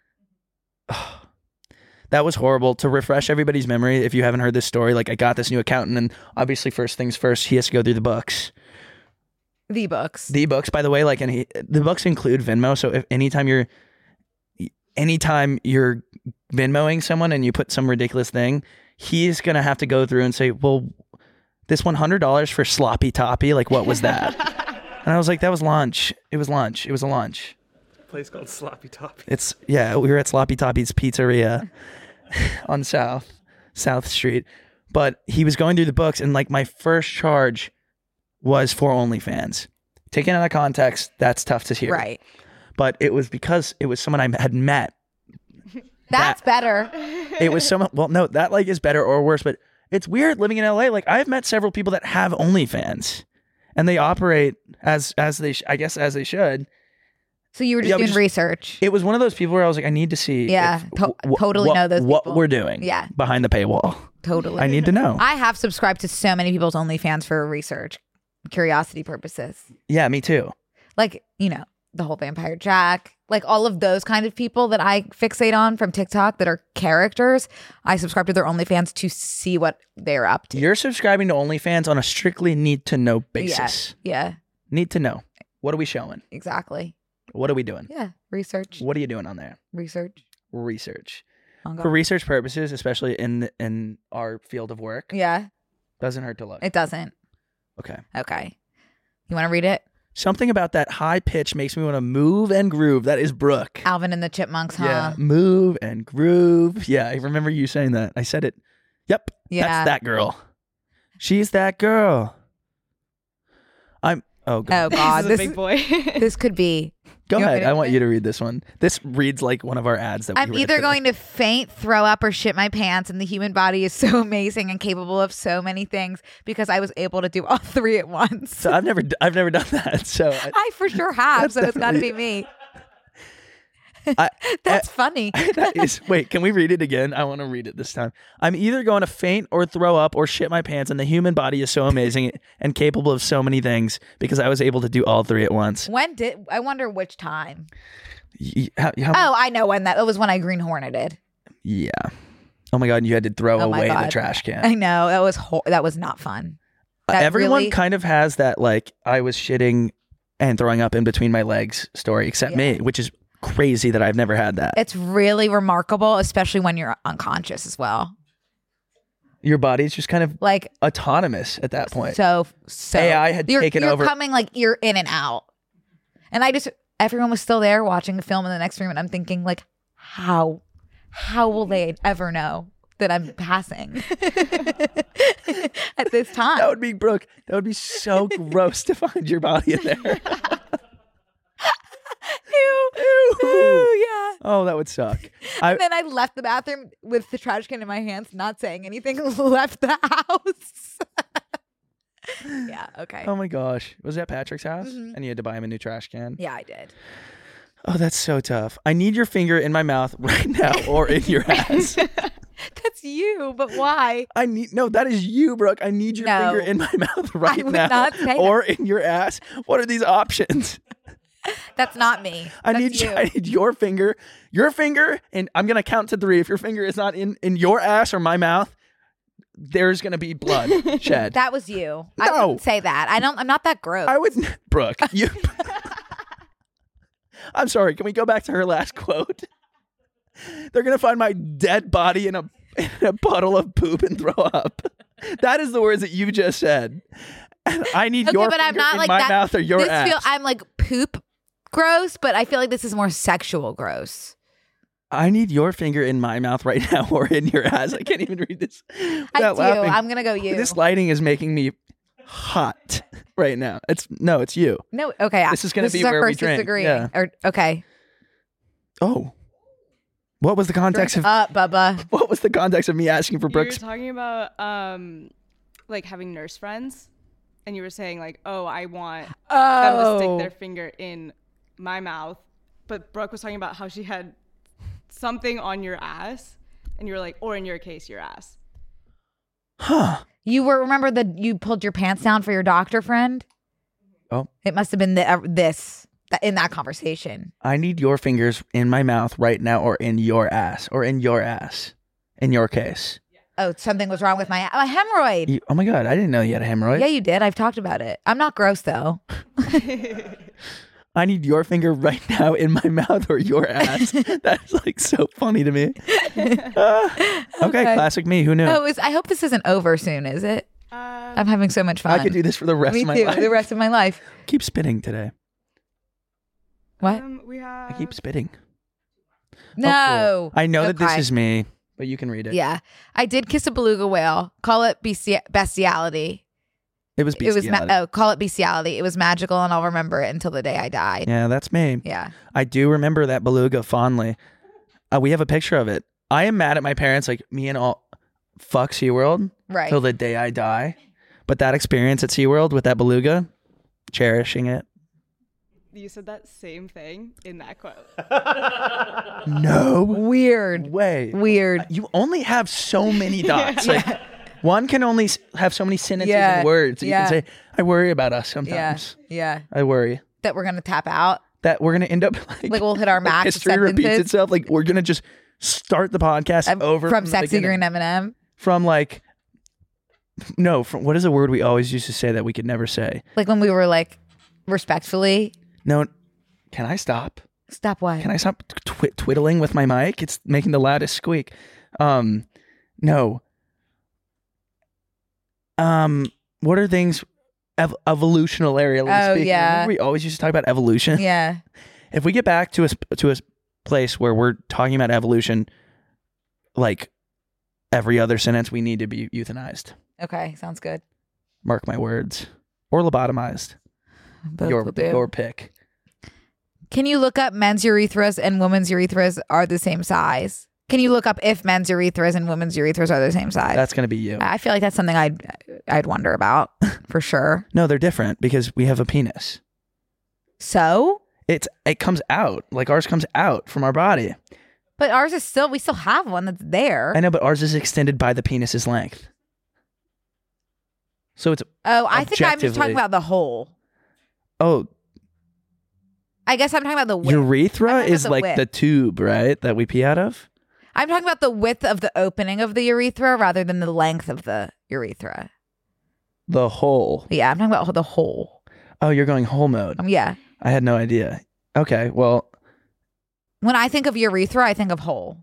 That was horrible. To refresh everybody's memory, if you haven't heard this story, like I got this new accountant, and obviously, first things first, he has to go through the books. The books. The books, by the way, like, and the books include Venmo. So if anytime you're Venmoing someone and you put some ridiculous thing, he's gonna have to go through and say, well, this $100 for sloppy toppy, like what was that? And I was like, that was lunch. It was lunch. It was a lunch. Place called Sloppy Toppy. We were at Sloppy Toppy's Pizzeria on South Street. But he was going through the books, and like my first charge was for OnlyFans. Taken out of context, that's tough to hear. Right. But it was because it was someone I had met. That's better. It was someone. Well, no, that like is better or worse. But it's weird living in LA. Like I've met several people that have OnlyFans, and they operate as they I guess as they should. So you were just doing research. It was one of those people where I was like, I need to see. Yeah, totally know those what people. we're doing. Yeah, behind the paywall. Totally. I need to know. I have subscribed to so many people's OnlyFans for research, curiosity purposes. Yeah, me too. Like, you know, the whole Vampire Jack, like all of those kind of people that I fixate on from TikTok that are characters. I subscribe to their OnlyFans to see what they're up to. You're subscribing to OnlyFans on a strictly need to know basis. Yeah. Need to know. What are we showing? Exactly. What are we doing? Yeah. Research. What are you doing on there? Research. For research purposes, especially in our field of work. Yeah. Doesn't hurt to look. It doesn't. Okay. You want to read it? Something about that high pitch makes me want to move and groove. That is Brooke. Alvin and the Chipmunks, huh? Yeah. Move and groove. Yeah, I remember you saying that. I said it. Yep. Yeah. That's that girl. She's that girl. Oh God. This is a big boy. This could be. Go ahead. I want you to read this one. This reads like one of our ads that we I'm either going to faint, throw up, or shit my pants, and the human body is so amazing and capable of so many things because I was able to do all three at once. So I've never done that. So I for sure have. So it's got to be me. That's funny. That is. Wait, can we read it again? I want to read it this time. I'm either going to faint or throw up or shit my pants, and the human body is so amazing and capable of so many things because I was able to do all three at once. I wonder which time? How I know when that. It was when I Green Horneted. Yeah. Oh my God, and you had to throw away the trash can. I know. That was not fun. Everyone kind of has that, like, I was shitting and throwing up in between my legs story, except me, which is crazy that I've never had that. It's really remarkable, especially when you're unconscious as well. Your body's just kind of like autonomous at that point. So AI had taken over. You're coming like you're in and out. And everyone was still there watching the film in the next room, and I'm thinking like, how will they ever know that I'm passing at this time? That would be Brooke. That would be so gross to find your body in there. Ew, yeah. Oh, that would suck. And then I left the bathroom with the trash can in my hands, not saying anything, left the house. Yeah, okay. Oh my gosh. Was that Patrick's house? Mm-hmm. And you had to buy him a new trash can? Yeah, I did. Oh, that's so tough. I need your finger in my mouth right now or in your ass. That's you, but why? No, that is you, Brooke. I need your finger in my mouth right now not say or in your ass. What are these options? That's not me. I need your finger, and I'm going to count to 3. If your finger is not in your ass or my mouth, there's going to be blood shed. That was you. No. I wouldn't say that. I'm not that gross. I would, Brooke, you. I'm sorry. Can we go back to her last quote? They're going to find my dead body in a puddle of poop and throw up. That is the words that you just said. And I need your finger in my mouth or your ass. I'm like poop gross, but I feel like this is more sexual gross. I need your finger in my mouth right now or in your ass. I can't even read this without laughing. I'm going to go you. This lighting is making me hot right now. It's you. No, okay. This is going to be where we drink. Yeah. Okay. Oh. What was the context of Bubba? What was the context of me asking for Brooks? You were talking about like having nurse friends, and you were saying like, oh, I want them to stick their finger in my mouth, but Brooke was talking about how she had something on your ass, and you were like, or in your case, your ass. Huh. Remember that you pulled your pants down for your doctor friend? Oh. It must have been in that conversation. I need your fingers in my mouth right now or in your ass in your case. Oh, something was wrong with my hemorrhoid. Oh my God, I didn't know you had a hemorrhoid. Yeah, you did. I've talked about it. I'm not gross though. I need your finger right now in my mouth or your ass. That's like so funny to me. Okay, classic me. Who knew? Oh, I hope this isn't over soon, is it? I'm having so much fun. I could do this for the rest of my life. The rest of my life. Keep spitting today. What? I keep spitting. No. Oh, cool. I know that this is me, but you can read it. Yeah. I did kiss a beluga whale. Call it bestiality. It was bestiality. call it bestiality. It was magical, and I'll remember it until the day I die. Yeah, that's me. Yeah. I do remember that beluga fondly. We have a picture of it. I am mad at my parents, like me and all fuck SeaWorld Right. till the day I die. But that experience at SeaWorld with that beluga, cherishing it. You said that same thing in that quote. No Weird. way. Weird. You only have so many dots. Like one can only have so many sentences Yeah. and words. You Yeah. can say, I worry about us Yeah. sometimes. Yeah. I worry That we're gonna tap out. that we're gonna end up like We'll hit our max history repeats sentences. itself. Like we're gonna just start the podcast over from the Sexy beginning. Green M&M. From like from what is a word we always used to say that we could never say? Like when we were like, respectfully. No, can I stop? Stop what? Can I stop twiddling with my mic? It's making the loudest squeak. No. What are things evolutionarily speaking? yeah. Remember we always used to talk about evolution. Yeah. If we get back to a place where we're talking about evolution, like every other sentence, we need to be euthanized. Okay. Sounds good. Mark my words, or lobotomized. Both will do. Your pick. Can you look up men's urethras and women's urethras are the same size? Can you look up if men's urethras and women's urethras are the same size? That's gonna be you. I feel like that's something I'd wonder about for sure. No, they're different because we have a penis. So? It comes out, like ours comes out from our body. But ours is we still have one that's there. I know, but ours is extended by the penis's length. So it's I think I'm just objectively- talking about the hole. oh, I guess I'm talking about the width. urethra I'm talking is about the like width. the tube, right? That we pee out of. I'm talking about the width of the opening of the urethra rather than the length of the urethra. The hole. Yeah, I'm talking about the hole. Oh, you're going hole mode. Yeah. I had no idea. Okay, well, When I think of urethra, I think of hole.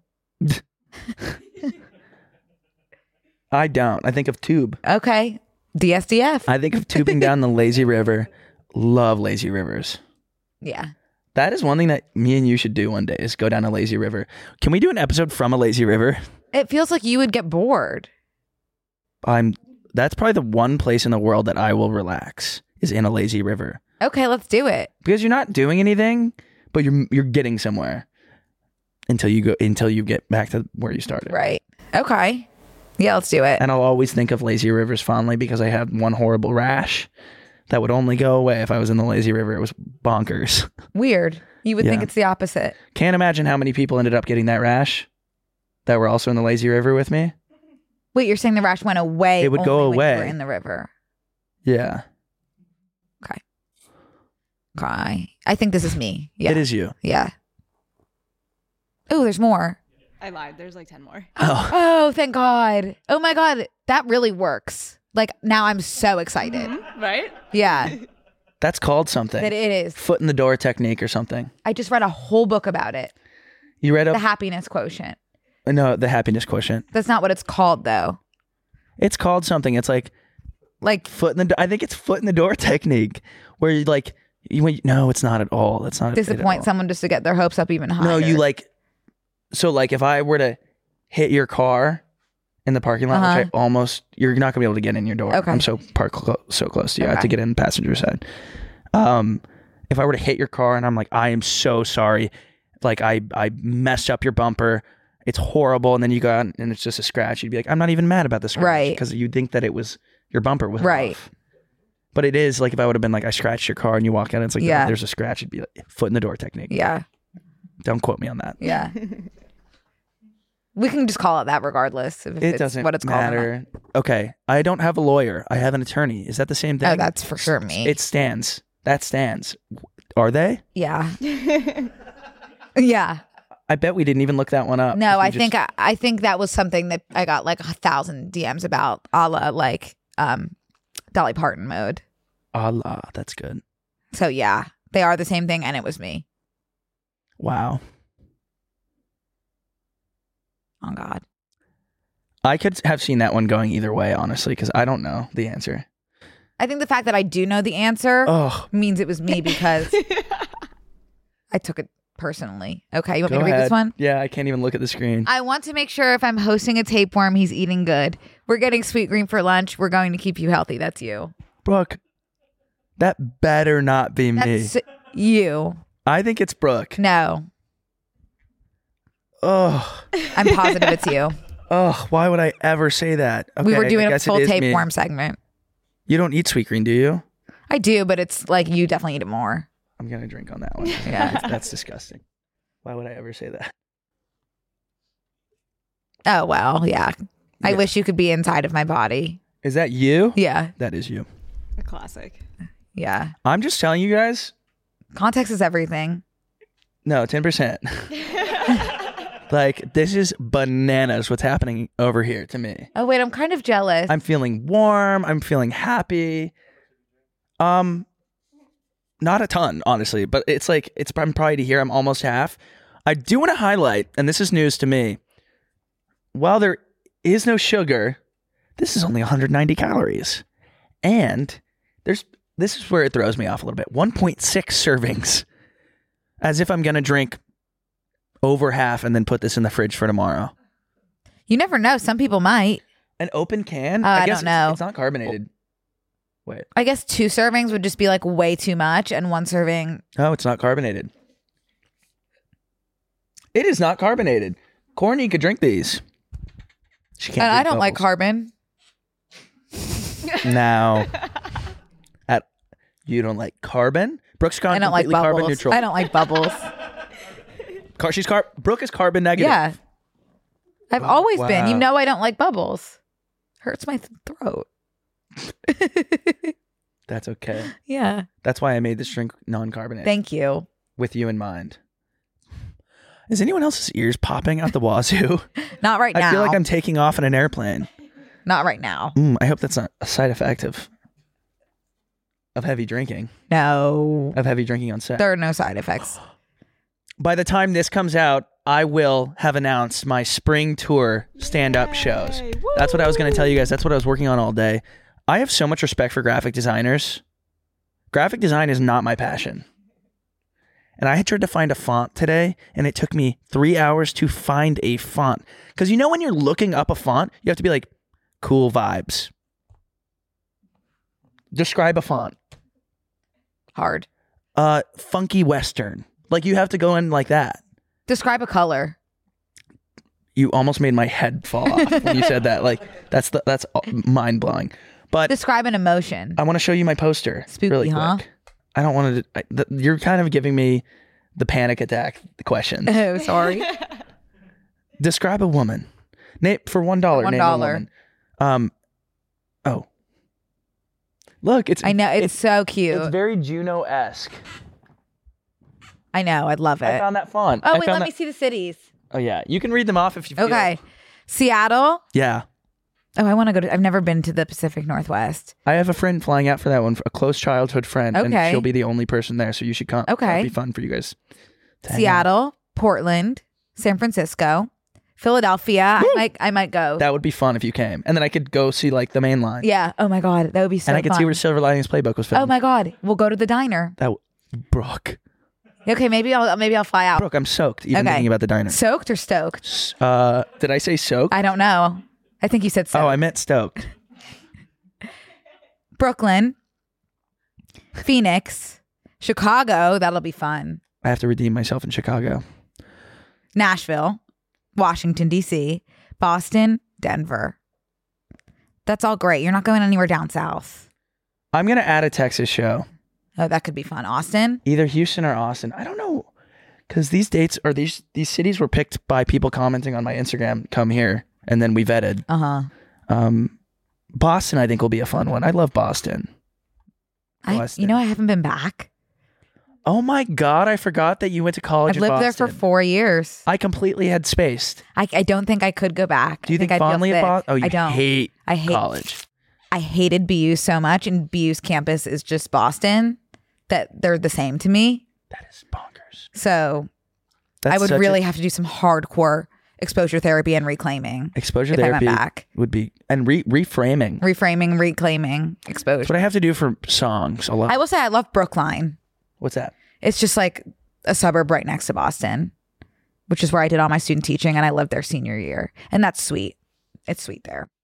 I don't. I think of tube. Okay. DSDF. I think of tubing down the lazy river. Love lazy rivers. Yeah. That is one thing that me and you should do one day is go down a lazy river. Can we do an episode from a lazy river? It feels like you would get bored. That's probably the one place in the world that I will relax is in a lazy river. Okay, let's do it. Because you're not doing anything, but you're getting somewhere until you get back to where you started. Right. Okay. Yeah, let's do it. And I'll always think of lazy rivers fondly because I had one horrible rash that would only go away if I was in the lazy river. It was bonkers. Weird. You would think Yeah. it's the opposite. Can't imagine how many people ended up getting that rash that were also in the lazy river with me. Wait, you're saying the rash went away? It would go only when you away. were in the river. Yeah. Okay. I think this is me. Yeah. It is you. Yeah. Oh, there's more. I lied. There's like 10 more. Oh, Oh, thank God. Oh my God. That really works. Like now I'm so excited. Right? Yeah. that's called something. That it is. Foot in the door technique or something. I just read a whole book about it. You read The up? happiness quotient. No, the happiness quotient. That's not what it's called though. It's called something. It's like Like foot in the. I think it's foot in the door technique, where you like no, it's not at all. That's not it at disappoint all. someone just to get their hopes up even higher. No, you like. So like, if I were to hit your car in the parking lot, which you're not gonna be able to get in your door. Okay. I'm so so close to you. I have Okay. to get in the passenger side. If I were to hit your car and I'm like, I am so sorry, like I messed up your bumper. It's horrible, and then you go out and it's just a scratch. You'd be like, I'm not even mad about the scratch, Right. Because you'd think that it was your bumper was Right. off. But it is like if I would have been like, I scratched your car, and you walk out, and it's like, Yeah. there's a scratch. It'd be like foot in the door technique. Yeah. Don't quote me on that. Yeah. We can just call it that regardless if It it's doesn't what it's called. or not. matter. Okay, I don't have a lawyer. I have an attorney. Is that the same thing? Oh, that's for sure me. It stands. That stands. Are they? Yeah. Yeah. I bet we didn't even look that one up. No, We I just- think I think that was something that I got like 1,000 DMs about, a la like Dolly Parton mode. Allah, that's good. So yeah, they are the same thing, and it was me. Wow. Oh God. I could have seen that one going either way, honestly, because I don't know the answer. I think the fact that I do know the answer Oh, means it was me because I took it personally. Okay, you want go me to read ahead. this one? Yeah, I can't even look at the screen. I want to make sure if I'm hosting a tapeworm, he's eating good. We're getting Sweet Green for lunch. We're going to keep you healthy. That's you. Brooke, that better not be me. That's you. I think it's Brooke. No, Oh, I'm positive it's you. oh, why would I ever say that? We were Okay, I doing a guess it full is me. tapeworm segment. You don't eat sweet green, do you? I do, but it's like you definitely eat it more. I'm gonna drink on that one. Yeah. That's disgusting. Why would I ever say that? Oh, well, yeah. I Yeah. wish you could be inside of my body. Is that you? Yeah. That is you. A classic. Yeah. I'm just telling you guys. Context is everything. No, 10%. Like, this is bananas what's happening over here to me. Oh, wait, I'm kind of jealous. I'm feeling warm. I'm feeling happy. Not a ton, honestly, but it's like, I'm probably to here. I'm almost half. I do want to highlight, and this is news to me. While there is no sugar, this is only 190 calories. And this is where it throws me off a little bit. 1.6 servings. As if I'm going to drink over half and then put this in the fridge for tomorrow. You never know. Some people might. An open can? I guess don't know. It's not carbonated. Wait. I guess 2 servings would just be like way too much, and 1 serving. Oh, it's not carbonated. It is not carbonated. Courtney could drink these. She can't. And I drink don't like bubbles. carbon. Now, you don't like carbon? Brooke's I don't like completely carbon bubbles. neutral. I don't like bubbles. Brooke is carbon negative. Yeah. I've always been. You wow. know I don't like bubbles. Hurts my throat. That's okay. Yeah. That's why I made this drink non-carbonated. Thank you. With you in mind. Is anyone else's ears popping out the wazoo? Not right now. I feel like I'm taking off in an airplane. Not right now. I hope that's not a side effect of heavy drinking. No. Of heavy drinking on set. There are no side effects. By the time this comes out, I will have announced my spring tour stand-up shows. That's what I was going to tell you guys. That's what I was working on all day. I have so much respect for graphic designers. Graphic design is not my passion. And I had tried to find a font today, and it took me 3 hours to find a font. Because you know when you're looking up a font, you have to be like, cool vibes. Describe a font. Hard. Funky Western. Like you have to go in like that. Describe a color. You almost made my head fall off when you said that. Like that's mind blowing. But Describe an emotion. I want to show you my poster. Spooky, really huh? quick. I don't want to. You're kind of giving me the panic attack questions. Oh, sorry. Describe a woman. Name for $1. Name a woman. Oh. Look, it's. I know. It's so cute. It's very Juno-esque. I know. I'd love it. I found that font. Oh, I wait. found Let me see the cities. Oh yeah, you can read them off if you feel. Okay. Seattle. Yeah. Oh, I want to go to. I've never been to the Pacific Northwest. I have a friend flying out for that one, a close childhood friend, and Okay. she'll be the only person there, so you should come. Okay. It'll be fun for you guys. to hang out. Seattle, Portland, San Francisco, Philadelphia. I might go. That would be fun if you came, and then I could go see like the main line. Yeah. Oh my God. That would be so and I could fun. see where Silver Linings Playbook was filmed. Oh my God. We'll go to the diner. Brooke. Okay. Maybe I'll fly out. Brooke, I'm soaked even Okay. thinking about the diner. Soaked or stoked? Did I say soaked? I don't know. I think you said soaked. Oh, I meant stoked. Brooklyn, Phoenix, Chicago. That'll be fun. I have to redeem myself in Chicago. Nashville, Washington, D.C., Boston, Denver. That's all great. You're not going anywhere down south. I'm gonna add a Texas show. Oh, that could be fun. Austin? Either Houston or Austin. I don't know. Because these dates or these cities were picked by people commenting on my Instagram, come here, and then we vetted. Uh-huh. Boston, I think, will be a fun one. I love Boston. I haven't been back. Oh my God, I forgot that you went to college I've in lived there Boston. for 4 years. I completely had spaced. I don't think I could go back. Do you think I'd feel fondly of sick. Boston? Oh, you I don't. hate I hate college. I hated BU so much, and BU's campus is just Boston, that they're the same to me. That is bonkers. So That's I would such really have to do some hardcore exposure therapy and reclaiming. exposure if I therapy went back. would be, and reframing. Reframing, reclaiming, That's exposure. what I have to do for songs a lot. I will say I love Brookline. What's that? It's just like a suburb right next to Boston, which is where I did all my student teaching, and I lived there senior year. And that's sweet. It's sweet there.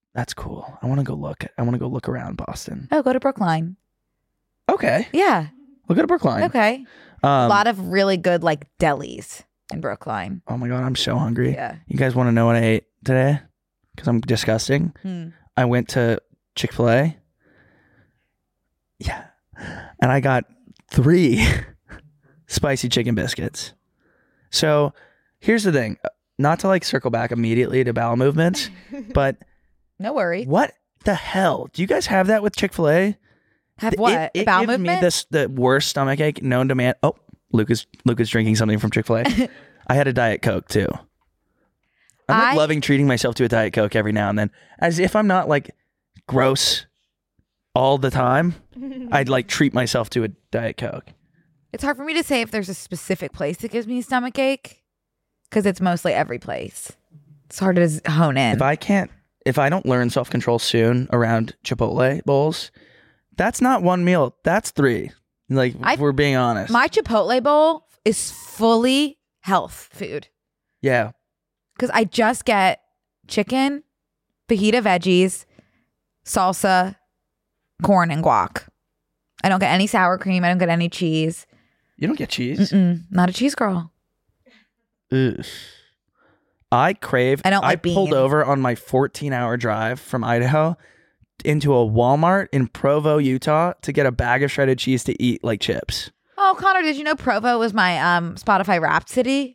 That's cool. I want to go look around Boston. Oh, go to Brookline. Okay. Yeah. We'll go to Brookline. Okay. A lot of really good like delis in Brookline. Oh my God, I'm so hungry. Yeah. You guys want to know what I ate today? Because I'm disgusting. I went to Chick-fil-A. Yeah. And I got 3 spicy chicken biscuits. So here's the thing. Not to like circle back immediately to bowel movements, but No worry. what the hell? Do you guys have that with Chick-fil-A? Have what? It Bowel gives movement? me the worst stomach ache known to man. Oh, Luke is drinking something from Chick-fil-A. I had a Diet Coke too. I'm like loving treating myself to a Diet Coke every now and then, as if I'm not like gross all the time. I'd like treat myself to a Diet Coke. It's hard for me to say if there's a specific place that gives me stomach ache because it's mostly every place. It's hard to hone in. If I don't learn self-control soon around Chipotle bowls, that's not one meal. That's 3. Like, if we're being honest. My Chipotle bowl is fully health food Yeah. because I just get chicken, fajita veggies, salsa, corn, and guac. I don't get any sour cream. I don't get any cheese. You don't get cheese? Not a cheese girl. Ugh. I pulled over on my 14-hour drive from Idaho into a Walmart in Provo, Utah to get a bag of shredded cheese to eat like chips. Oh, Connor, did you know Provo was my Spotify Wrapped city?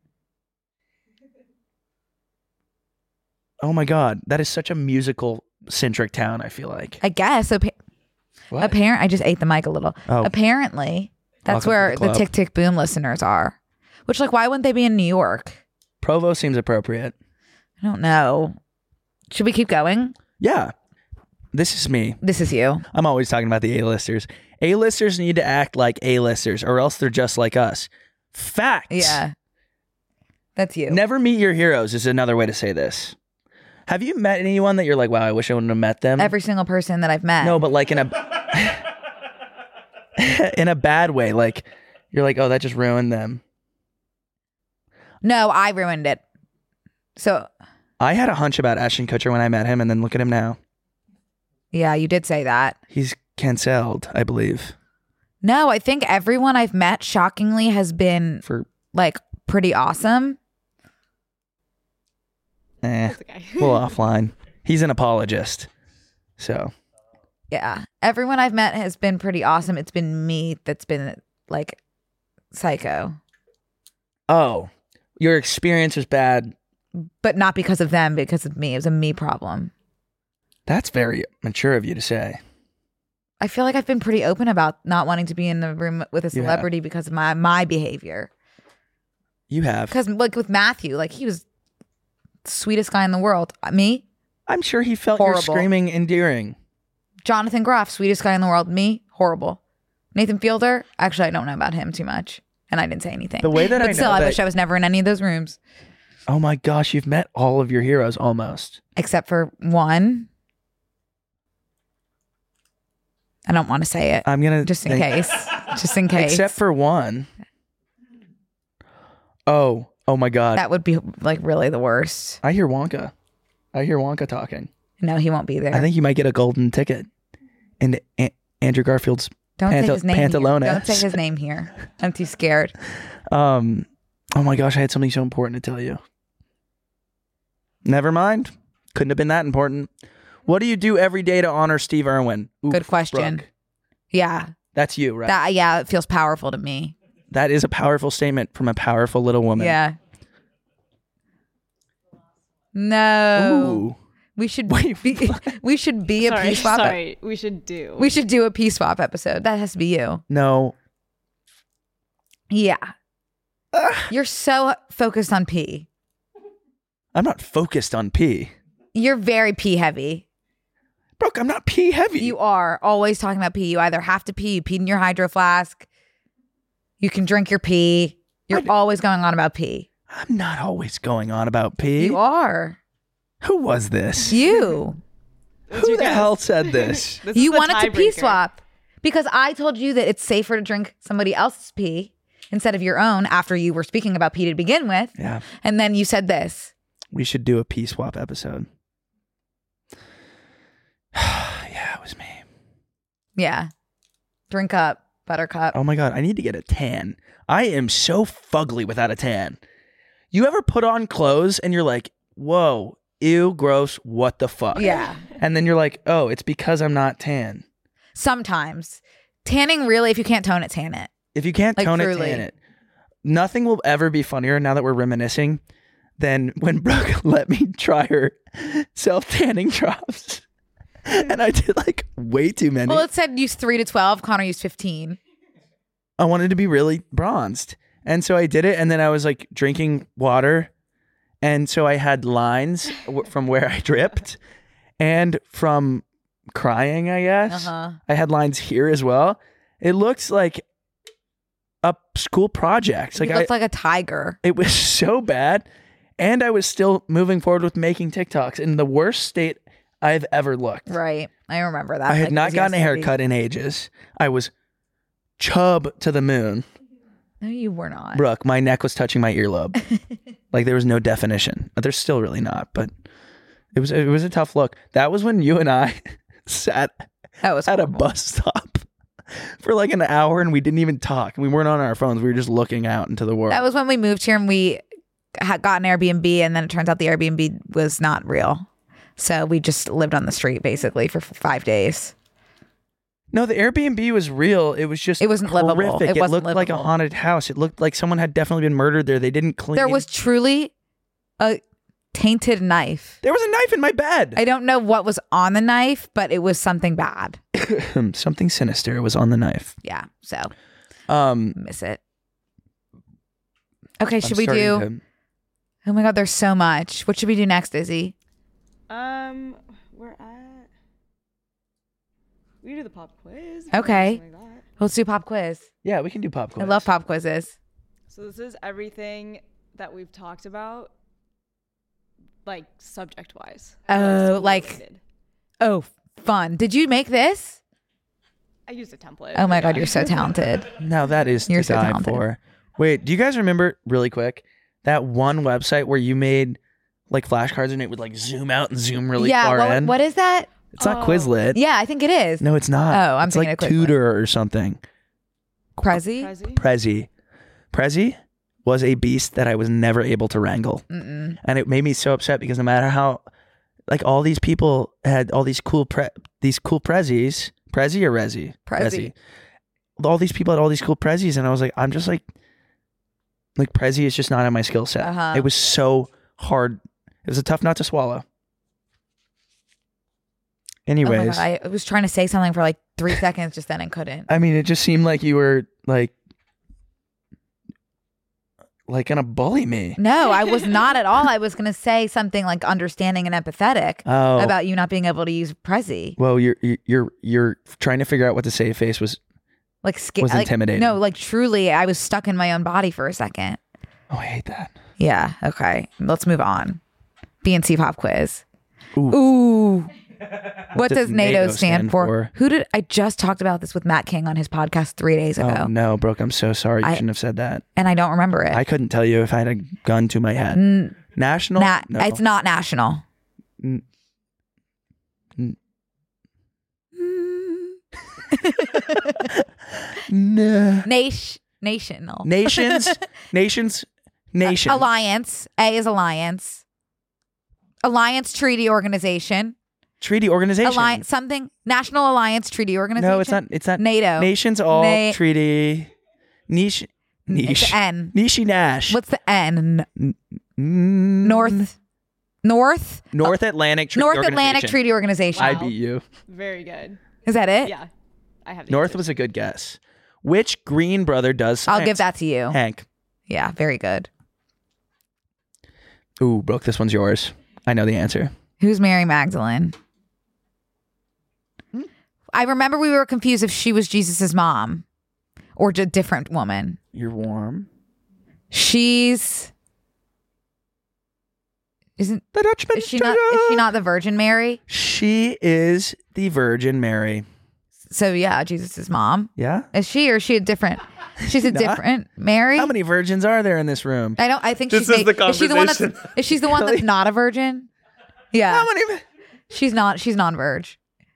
Oh my God. That is such a musical-centric town, I feel like. I guess. What? I just ate the mic a little. Oh. Apparently, that's Welcome where to the the club. Tick Tick Boom listeners are. Which, like, why wouldn't they be in New York? Provo seems appropriate. I don't know. Should we keep going? Yeah. This is me. This is you. I'm always talking about the A-listers. A-listers need to act like A-listers or else they're just like us. Facts. Yeah. That's you. Never meet your heroes is another way to say this. Have you met anyone that you're like, wow, I wish I wouldn't have met them? Every single person that I've met. No, but like in a bad way. Like you're like, oh, that just ruined them. No, I ruined it. So. I had a hunch about Ashton Kutcher when I met him, and then look at him now. Yeah, you did say that. He's canceled, I believe. No, I think everyone I've met, shockingly, has been like pretty awesome. That's okay. Well, offline. He's an apologist. So. Yeah. Everyone I've met has been pretty awesome. It's been me that's been like psycho. Oh, your experience was bad. But not because of them, because of me. It was a me problem. That's very mature of you to say. I feel like I've been pretty open about not wanting to be in the room with a celebrity because of my behavior. You have. Because like with Matthew, like he was the sweetest guy in the world. Me? I'm sure he felt horrible. your screaming endearing. Jonathan Groff, sweetest guy in the world. Me? Horrible. Nathan Fielder? Actually, I don't know about him too much. And I didn't say anything. The way that but I still, know I that- wish I was never in any of those rooms. Oh my gosh, you've met all of your heroes almost. Except for one. I don't want to say it. I'm going to... Just in case. Just in case. Except for one. Oh my God. That would be like really the worst. I hear Wonka. talking. No, he won't be there. I think you might get a golden ticket into Andrew Garfield's Don't say his name here. Pantalones. Don't say his name here. I'm too scared. Oh my gosh, I had something so important to tell you. Never mind. Couldn't have been that important. What do you do every day to honor Steve Irwin? Oof, Good question. Brooke. Yeah. That's you, right? Yeah, it feels powerful to me. That is a powerful statement from a powerful little woman. Yeah. No. Ooh. We should Wait, be we should be a peace swap. Sorry, we should do. We should do a peace swap episode. That has to be you. No. Yeah. You're so focused on pee. I'm not focused on pee. You're very pee heavy. Brooke, I'm not pee heavy. You are always talking about pee. You either have to pee, you peed in your hydro flask. You can drink your pee. You're always going on about pee. I'm not always going on about pee. You are. Who was this? You. Who the hell said this? This is You the wanted to pee tiebreaker. swap because I told you that it's safer to drink somebody else's pee instead of your own after you were speaking about pee to begin with. Yeah. And then you said this. We should do a pee swap episode. Yeah, it was me. Yeah. Drink up, buttercup. Oh my God, I need to get a tan. I am so fugly without a tan. You ever put on clothes and you're like, whoa, ew, gross, what the fuck? Yeah. And then you're like, oh, it's because I'm not tan. Sometimes. Tanning, really, if you can't tone it, tan it. If you can't Like, tone truly. it, tan it. Nothing will ever be funnier now that we're reminiscing than when Brooke let me try her self-tanning drops. And I did like way too many. Well, it said use 3 to 12. Connor used 15. I wanted to be really bronzed. And so I did it. And then I was like drinking water. And so I had lines from where I dripped and from crying, I guess. Uh-huh. I had lines here as well. It looks like a school project. You looked like a tiger. It was so bad. And I was still moving forward with making TikToks in the worst state I've ever looked. Right. I remember that. I had like, not it was gotten a yesterday. haircut in ages. I was chub to the moon. No, you were not. Brooke, my neck was touching my earlobe. Like there was no definition. There's still really not, but it was a tough look. That was when you and I sat That was at a horrible. bus stop for like an hour and we didn't even talk. We weren't on our phones. We were just looking out into the world. That was when we moved here and we had got an Airbnb, and then it turns out the Airbnb was not real. So we just lived on the street basically for 5 days. No, the Airbnb was real. It was just It wasn't livable. horrific. It It wasn't looked like a livable. haunted house. It looked like someone had definitely been murdered there. They didn't clean. There was truly a tainted knife. There was a knife in my bed. I don't know what was on the knife, but it was something bad. Something sinister was on the knife. Yeah. So Um, miss it. Okay, should I'm we starting do? to- Oh my God, there's so much. What should we do next, Izzy? We're at. We can do the pop quiz. Okay. something like that. Let's do pop quiz. Yeah, we can do pop quiz. I love pop quizzes. So this is everything that we've talked about, like subject-wise. Oh, like- Related. Oh, fun. Did you make this? I used a template. Oh my God, yeah. you're so talented. Now that is You're to so die talented. for. Wait, do you guys remember really quick that one website where you made like flashcards and it would like zoom out and zoom really far Yeah, in? what is that? It's not Quizlet. Yeah, I think it is. No, it's not. Oh, I'm it's thinking like of Quizlet. Tutor or something. Prezi? Prezi? Prezi. Prezi was a beast that I was never able to wrangle. Mm-mm. And it made me so upset because no matter how like all these people had all these cool prezis. Prezi or Rezi? Prezi. All these people had all these cool prezis and I was like, I'm just like Prezi is just not in my skill set. Uh-huh. It was so hard. It was a tough nut to swallow. Oh my Anyways, God, I was trying to say something for like 3 seconds just then and couldn't. I mean, it just seemed like you were like gonna bully me. No, I was not at all. I was going to say something like understanding and empathetic Oh, about you not being able to use Prezi. well, you're trying to figure out what to say. Face was Like, Was intimidating. No, like truly, I was stuck in my own body for a second. oh, I hate that. Yeah. Okay. Let's move on. BNC pop quiz. Ooh. Ooh. What does NATO NATO stand for? for? Who did I just talked about this with Matt King on his podcast 3 days ago, Oh no, Brooke, I'm so sorry. You I- shouldn't have said that. and I don't remember it. I couldn't tell you if I had a gun to my head. National? No. It's not national. N- n- No. National. Nations. Alliance. A is alliance. Alliance Treaty Organization. Treaty organization. Alliance something. National Alliance Treaty Organization. No, it's not. It's not. NATO. Nations all Na- treaty. Niche. It's N. Nishi Nash. What's the N? Mm, North North Atlantic Treaty North Organization. Atlantic Treaty Organization. I Wow. beat you. Very good. Is that it? Yeah. I have the North answers. was a good guess. Which Green brother does I'll science? give that to you. Hank. Yeah, very good. Ooh, Brooke, this one's yours. I know the answer. Who's Mary Magdalene? I remember we were confused if she was Jesus's mom or a different woman. You're warm. She's isn't The Dutchman. is she not the Virgin Mary? She is the Virgin Mary. So yeah, Jesus's mom. Yeah. Is she or is she a different? She's a Not. different Mary. How many virgins are there in this room? I think This she's is the is she the one that's conversation. is she the one Really? that's not a virgin? Yeah. How many? She's not. She's non-virgin.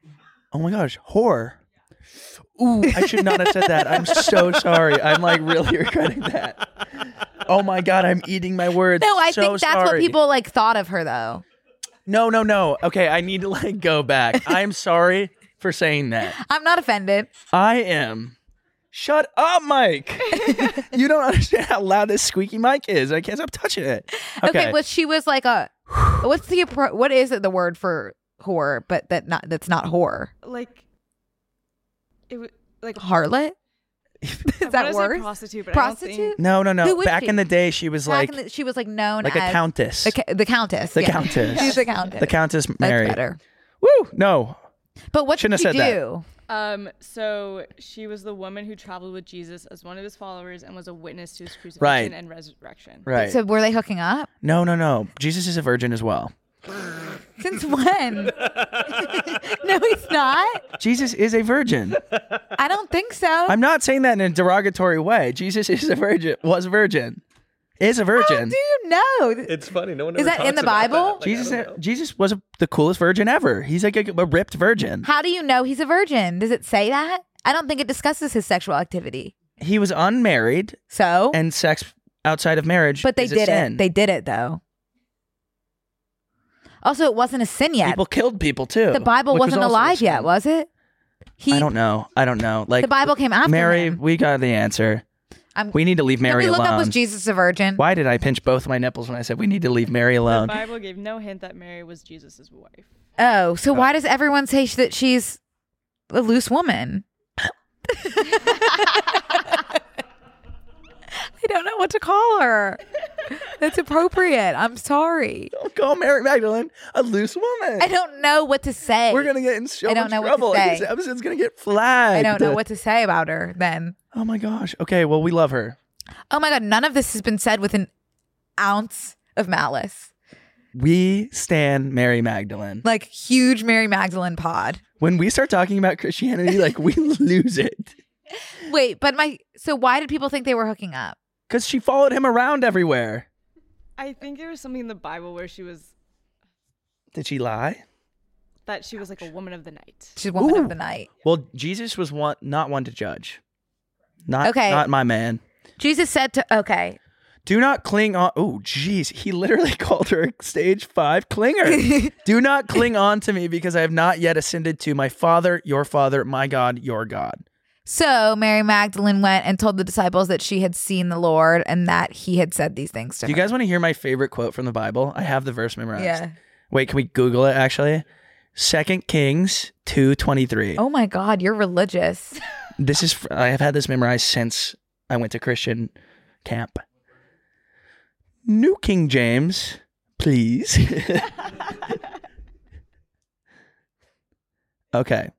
Oh my gosh, whore. Ooh, I should not have said that. I'm so sorry. I'm like really regretting that. Oh my God, I'm eating my words. No, I So think that's what sorry. people like thought of her though. No. Okay, I need to like go back. I'm sorry for saying that. I'm not offended. I am. Shut up, Mike. You don't understand how loud this squeaky mic is. I can't stop touching it. Okay, well, she was like a. What is it? The word for whore, but that's not whore. Like it was like Harlot. Is that worse? Prostitute, but Prostitute. I don't think... No. Who was Back she? in the day, she was like She was like known a as countess. The countess. The yeah. countess. She's the countess. The Countess That's Mary. better. Woo! No. But what Shouldn't did have she said that. do? So she was the woman who traveled with Jesus as one of his followers and was a witness to his crucifixion Right. and resurrection. Right. So were they hooking up? No. Jesus is a virgin as well. Since when? No, he's not. Jesus is a virgin. I don't think so. I'm not saying that in a derogatory way. Jesus is a virgin. Was a virgin. Is a virgin. Dude, no. It's funny. No one Is ever that in talks the about Bible? that. Like, I Jesus, don't know. Jesus was the coolest virgin ever. He's like a ripped virgin. How do you know he's a virgin? Does it say that? I don't think it discusses his sexual activity. He was unmarried, So, and sex outside of marriage. but they is a did sin. it. They did it though. Also, it wasn't a sin yet. People killed people too. The Bible which was wasn't also a alive yet, sin. was it? I don't know. Like the Bible came after Mary, him. we got the answer. We need to leave Can Mary we look alone. up was Jesus a virgin? Why did I pinch both my nipples when I said we need to leave Mary The alone? Bible gave no hint that Mary was Jesus' wife. Oh, so why does everyone say that she's a loose woman? I don't know what to call her. That's appropriate. I'm sorry. Don't call Mary Magdalene a loose woman. I don't know what to say. We're gonna get in so I don't much know what to trouble. say. This episode's gonna get flagged. I don't know what to say about her then. Oh my gosh. Okay, well we love her. Oh my God, none of this has been said with an ounce of malice. We stand Mary Magdalene. Like huge Mary Magdalene pod. When we start talking about Christianity, like we lose it. Wait, but so why did people think they were hooking up? Because she followed him around everywhere. I think there was something in the Bible where she was Did she lie? that she was like a woman of the night. She's woman Ooh. of the night. Well, Jesus was not one to judge. Not my man. Jesus said to, okay. Do not cling on. Oh, jeez. He literally called her stage 5 clinger. Do not cling on to me because I have not yet ascended to my Father, your Father, my God, your God. So Mary Magdalene went and told the disciples that she had seen the Lord and that he had said these things to Do her. you guys want to hear my favorite quote from the Bible? I have the verse memorized. Yeah. Wait, can we Google it actually? 2 Kings 2:23. Oh my God, you're religious. This is, I have had this memorized since I went to Christian camp. New King James, please. Okay.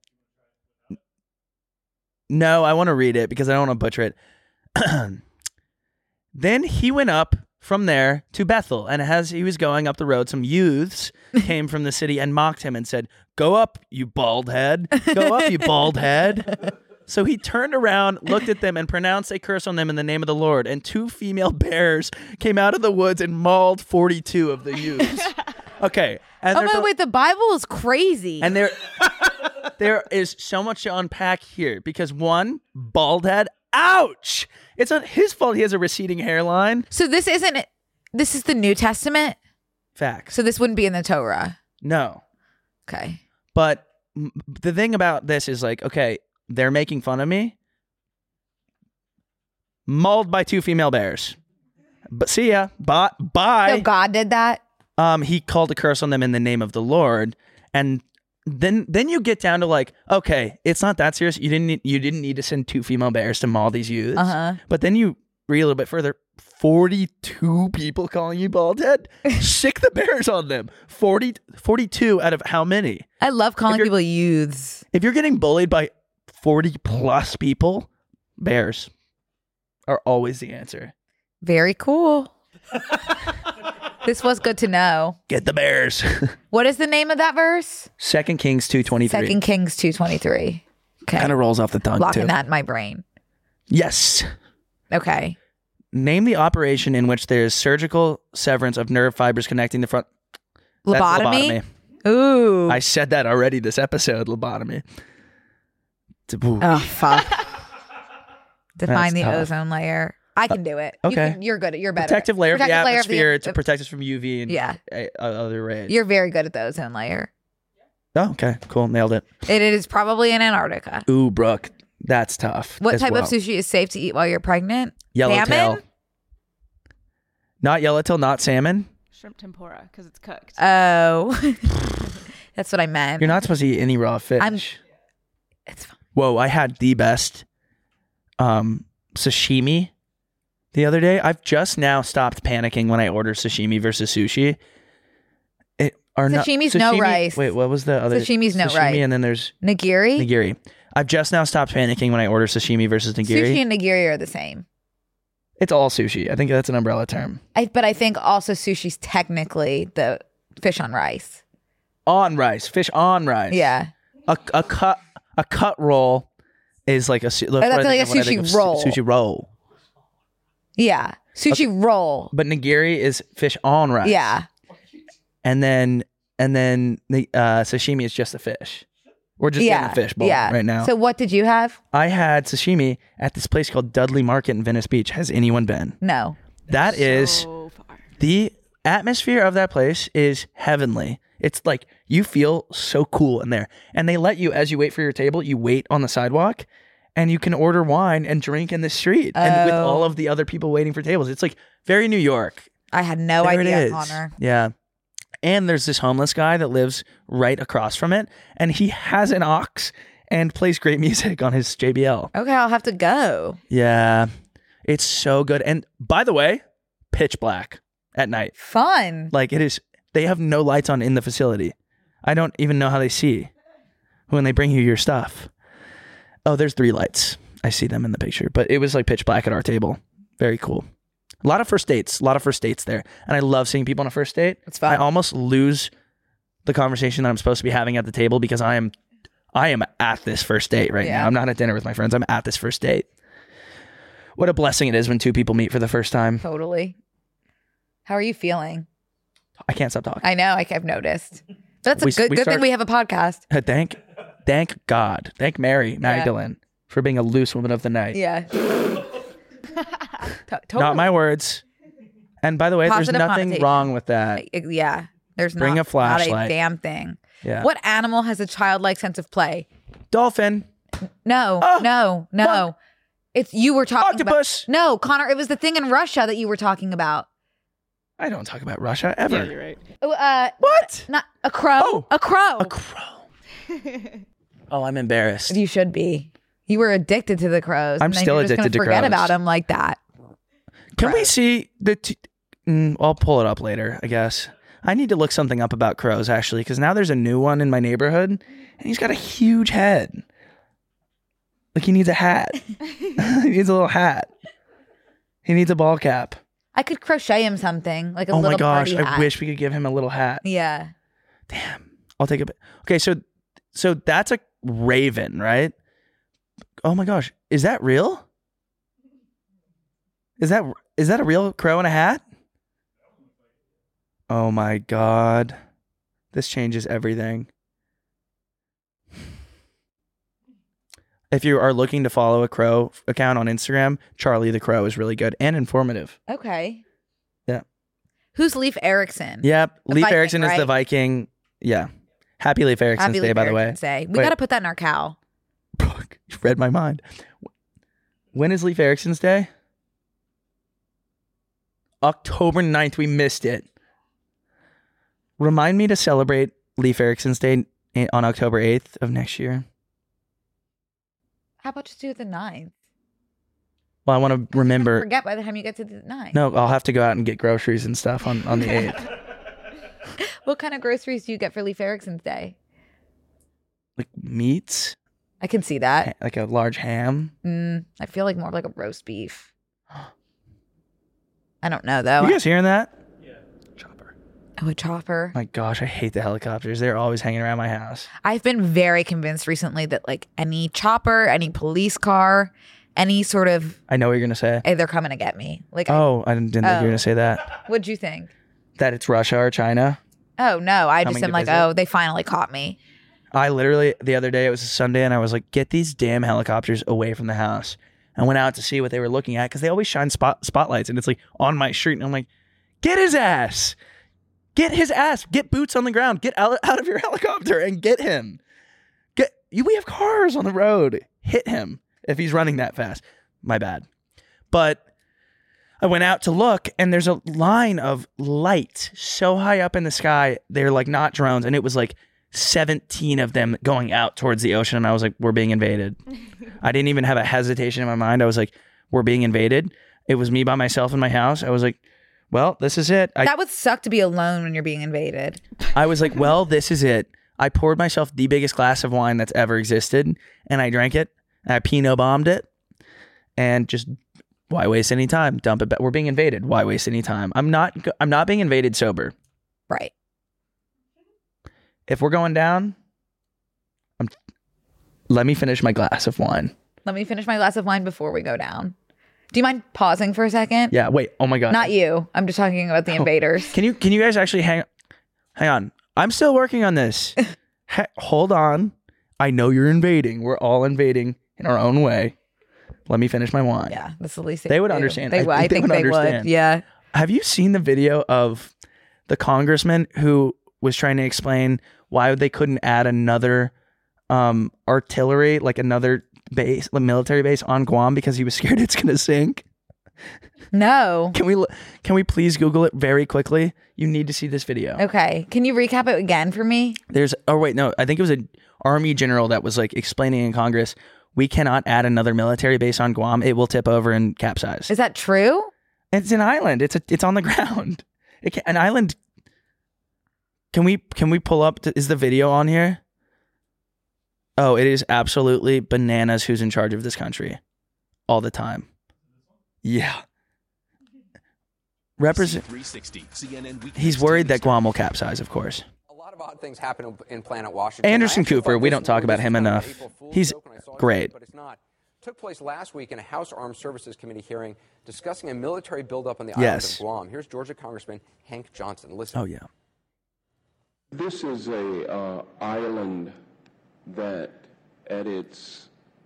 No, I want to read it because I don't want to butcher it. Then he went up from there to Bethel, and as he was going up the road, some youths came from the city and mocked him and said, "Go up, you bald head. Go up, you bald head." So he turned around, looked at them, and pronounced a curse on them in the name of the Lord. And 2 female bears came out of the woods and mauled 42 of the youths. Okay. And Oh there's my, a- wait, the Bible is crazy. and there is so much to unpack here because one, bald head, ouch! It's not his fault he has a receding hairline. So this is the New Testament? Facts. So this wouldn't be in the Torah. No. Okay. But the thing about this is like, okay, they're making fun of me. Mauled by 2 female bears. But see ya. Bye. So God did that? He called a curse on them in the name of the Lord. And then you get down to like, okay, it's not that serious. You didn't need to send 2 female bears to maul these youths. Uh-huh. But then you read a little bit further. 42 people calling you bald head. Sick the bears on them. 42 out of how many? I love calling you're- people youths. If you're getting bullied by 40 plus people, bears are always the answer. Very cool. This was good to know. Get the bears. What is the name of that verse? 2 Kings 2:23. 2 Kings 2:23. Okay. Kind of rolls off the tongue Locking too. that in my brain. Yes. Okay. Name the operation in which there is surgical severance of nerve fibers connecting the front. That's Lobotomy? Ooh. I said that already this episode, lobotomy. Oh, fuck. Define the tough. ozone layer. I can do it. Okay. You're good. You're better. Protective layer of the Protective layer atmosphere to protect us from UV and Yeah. Other rays. You're very good at the ozone layer. Oh, okay. Cool. Nailed it. It is probably in Antarctica. Ooh, Brooke. That's tough. What as type well. of sushi is safe to eat while you're pregnant? Yellowtail. Salmon? Not yellowtail, not salmon. Shrimp tempura because it's cooked. Oh. That's what I meant. You're not supposed to eat any raw fish. It's fine. Whoa, I had the best sashimi the other day. I've just now stopped panicking when I order sashimi versus sushi. Sashimi's no rice. Wait, what was the other? Sashimi's no sashimi, rice. and then there's Nigiri? nigiri. I've just now stopped panicking when I order sashimi versus nigiri. Sushi and nigiri are the same. It's all sushi. I think that's an umbrella term. But I think also sushi's technically the fish on rice. On rice, fish on rice. Yeah. A cut roll is like a that's like a sushi roll. Sushi roll. Yeah. Sushi roll. But nigiri is fish on rice. Yeah. And then the sashimi is just a fish. We're just getting a fish bowl right now. So what did you have? I had sashimi at this place called Dudley Market in Venice Beach. Has anyone been? No. That is So far. the atmosphere of that place is heavenly. It's like you feel so cool in there. And they let you, as you wait for your table, you wait on the sidewalk and you can order wine and drink in the street and with all of the other people waiting for tables. It's like very New York. I had no There idea, it is. Connor. Yeah. And there's this homeless guy that lives right across from it, and he has an aux and plays great music on his JBL. Okay, I'll have to go. Yeah. It's so good. And by the way, pitch black at night. Fun. Like it is, they have no lights on in the facility. I don't even know how they see when they bring you your stuff. Oh, there's 3 lights. I see them in the picture, but it was like pitch black at our table. Very cool. A lot of first dates there. And I love seeing people on a first date. It's fun. I almost lose the conversation that I'm supposed to be having at the table because I am at this first date right now. I'm not at dinner with my friends. I'm at this first date. What a blessing it is when 2 people meet for the first time. Totally. How are you feeling? I can't stop talking. I know. I've noticed. That's a We good start- thing we have a podcast. Thank God. Thank Mary Magdalene for being a loose woman of the night. Yeah. Totally. Not my words. And by the way, Positive there's nothing connotation. wrong with that. Yeah. There's Bring not, a flashlight. not a damn thing. Yeah. What animal has a childlike sense of play? Dolphin. No, no. What? It's you were talking Octopus. about. No, Connor, it was the thing in Russia that you were talking about. I don't talk about Russia ever. Yeah, you're right. What? Not a crow. Oh. A crow. A crow. Oh, I'm embarrassed. You should be. You were addicted to the crows. I'm and then still you're just addicted to gonna forget crows. about them like that. Can we see the... I'll pull it up later, I guess. I need to look something up about crows, actually, because now there's a new one in my neighborhood, and he's got a huge head. Like, he needs a hat. He needs a little hat. He needs a ball cap. I could crochet him something like a Oh little my gosh, party hat. I wish we could give him a little hat. Yeah. Damn. I'll take a bit. Okay, so that's a raven, right? Oh my gosh, is that real? Is that a real crow in a hat? Oh my God. This changes everything. If you are looking to follow a crow account on Instagram, Charlie the Crow is really good and informative. Okay. Yeah. Who's Leif Erikson? Yep. The Leif Viking, Erikson is the right? Viking. Yeah. Happy Leif Erikson's Happy Day, Leif by the way. Erikson Day. We Wait. got to put that in our cow. You read my mind. When is Leif Erikson's Day? October 9th. We missed it. Remind me to celebrate Leif Erikson's Day on October 8th of next year. How about just do it the 9th? Well, I want to remember. Forget by the time you get to the 9th. No, I'll have to go out and get groceries and stuff on the 8th. What kind of groceries do you get for Leif Erikson's Day? Like meats, I can see that. like a large ham. I feel like more like a roast beef. I don't know though. You guys hearing that? Chopper. Oh, a chopper. My gosh, I hate the helicopters. They're always hanging around my house. I've been very convinced recently that like any chopper, any police car, any sort of, I know what you're gonna say. hey, they're coming to get me. Like, Oh, I didn't think you were Oh. gonna say that. what'd you think? That it's Russia or China. Oh no, I just Coming am to like, visit? oh, they finally caught me. I literally, the other day, it was a Sunday, and I was like, get these damn helicopters away from the house. I went out to see what they were looking at because they always shine spotlights, and it's like on my street. And I'm like, get his ass. Get his ass. Get boots on the ground. Get out of your helicopter and get him. We have cars on the road. Hit him if he's running that fast. My bad. But I went out to look, and there's a line of light so high up in the sky. They're like not drones, and it was like 17 of them going out towards the ocean, and I was like, we're being invaded. I didn't even have a hesitation in my mind. I was like, we're being invaded. It was me by myself in my house. I was like, well, this is it. That would suck to be alone when you're being invaded. I was like, well, this is it. I poured myself the biggest glass of wine that's ever existed, and I drank it. I Pinot bombed it, and just why waste any time? Dump it back. We're being invaded. Why waste any time? I'm not being invaded sober. Right. If we're going down, let me finish my glass of wine. Let me finish my glass of wine before we go down. Do you mind pausing for a second? Yeah. Wait. Oh my God. Not you. I'm just talking about the invaders. Can you guys actually hang on? I'm still working on this. Hold on. I know you're invading. We're all invading in our own way. Let me finish my wine. Yeah, that's the least they would do. understand. I think they would. Yeah. Have you seen the video of the congressman who was trying to explain why they couldn't add another artillery, like another base, a military base on Guam because he was scared it's going to sink? No. Can we please Google it very quickly? You need to see this video. Okay. Can you recap it again for me? I think it was an army general that was like explaining in Congress, we cannot add another military base on Guam. It will tip over and capsize. Is that true? It's an island. It's on the ground. An island. Can we pull up? Is the video on here? Oh, it is absolutely bananas who's in charge of this country all the time. Yeah. He's worried that Guam will capsize, of course. A lot of odd things happen in Planet Washington. Anderson Cooper, we don't talk about him enough. He's great. But it's not. Took place last week in a House Armed Services Committee hearing discussing a military buildup on the island of Guam. Here's Georgia Congressman Hank Johnson. Listen. Oh, yeah. This is a island that at its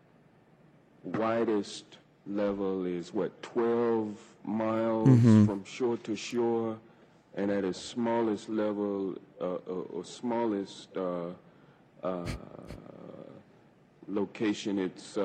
widest level is 12 miles from shore to shore, and at its smallest level or smallest location, it's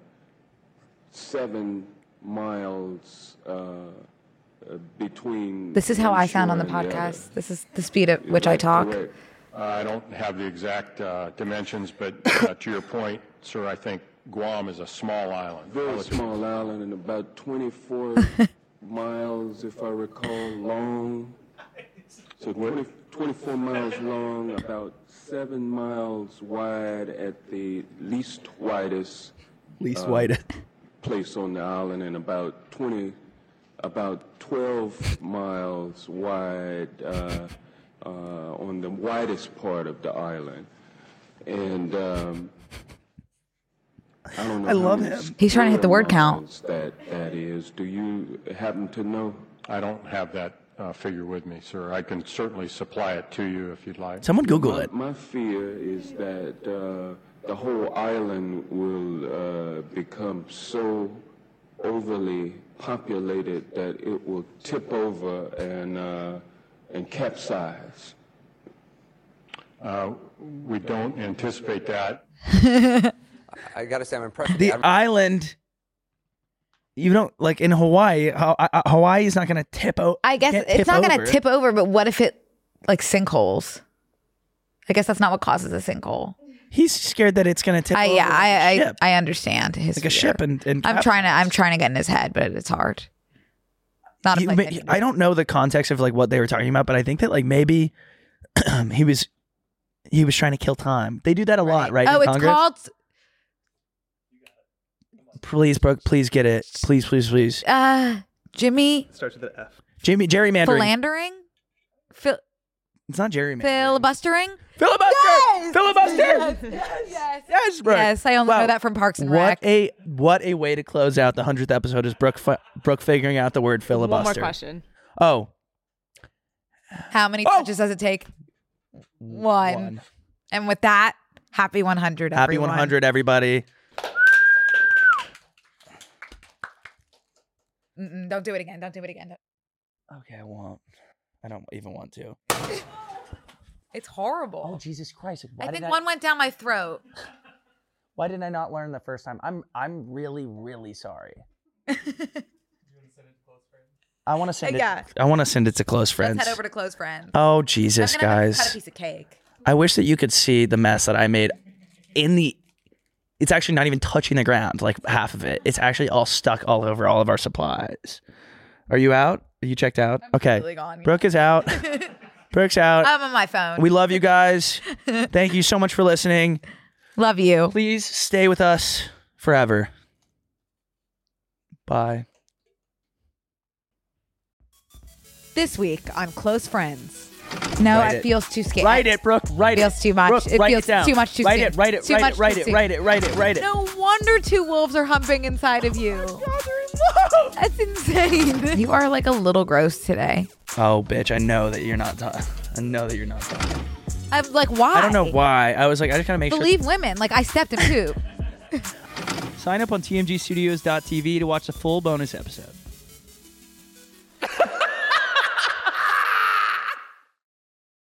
7 miles between. This is how I sound on the podcast. This is the speed at which I talk. Correct? I don't have the exact dimensions, but to your point, sir, I think Guam is a small island. Very small island, and about 24 miles, if I recall, long. So 24 miles long, about 7 miles wide at the least widest place on the island, and about 12 miles wide on the widest part of the island. And I don't know. I love him. He's trying to hit the word count. That is. Do you happen to know? I don't have that figure with me, sir. I can certainly supply it to you if you'd like. Someone Google it. My fear is that the whole island will become so overly populated that it will tip over and capsize. We don't anticipate that. I got to say, I'm impressed. The island, you don't, like in Hawaii, Hawaii is not going to tip over. I guess it's not going to tip over, but what if it, like, sinkholes? I guess that's not what causes a sinkhole. He's scared that it's going to tip over. Yeah, I understand his like a fear. ship and I'm trying to get in his head, but it's hard. Not a place I don't know the context of like what they were talking about, but I think that like maybe he was trying to kill time. They do that a lot, right? Oh, in it's Congress? called. Please, Brooke, please get it. Please. Jimmy. Starts with an F. Gerrymandering. Philandering. It's not gerrymandering. Filibustering. Filibuster. Yes! Filibuster. Yes, Brooke. yes. I only know that from Parks and Rec. What a way to close out the 100th episode is Brooke figuring out the word filibuster. One more question. Oh. How many touches does it take? 1. And with that, happy 100, everyone. Happy 100, everybody. Don't do it again. Don't do it again. Okay, I won't. I don't even want to. It's horrible. Oh, Jesus Christ. I think one went down my throat. Why did I not learn the first time? I'm really, really sorry. I want to send it. Yeah. I want to send it to close friends. Let's head over to close friends. Oh, Jesus, I'm gonna guys. cut a piece of cake. I wish that you could see the mess that I made it's actually not even touching the ground, like half of it. It's actually all stuck all over all of our supplies. Are you out? Are you checked out? Okay. Really gone, yeah. Brooke is out. Brooke's out. I'm on my phone. We love you guys. Thank you so much for listening. Love you. Please stay with us forever. Bye. This week on Close Friends. No, Write it it. feels too scary. Write it, Brooke. Write it. Feels too much. Brooke, It write feels it down. too much too Write soon. it, write it, Too write much it, write too it, soon. write it, write it, write it. No wonder 2 wolves are humping inside of you. That's insane. You are like a little gross today. Oh, bitch, I know that you're not talking. I know that you're not talking. I'm like, why? I don't know why. I was like, I just gotta make Believe women. Like, I stepped in poop. sure. Sign up on tmgstudios.tv to watch the full bonus episode.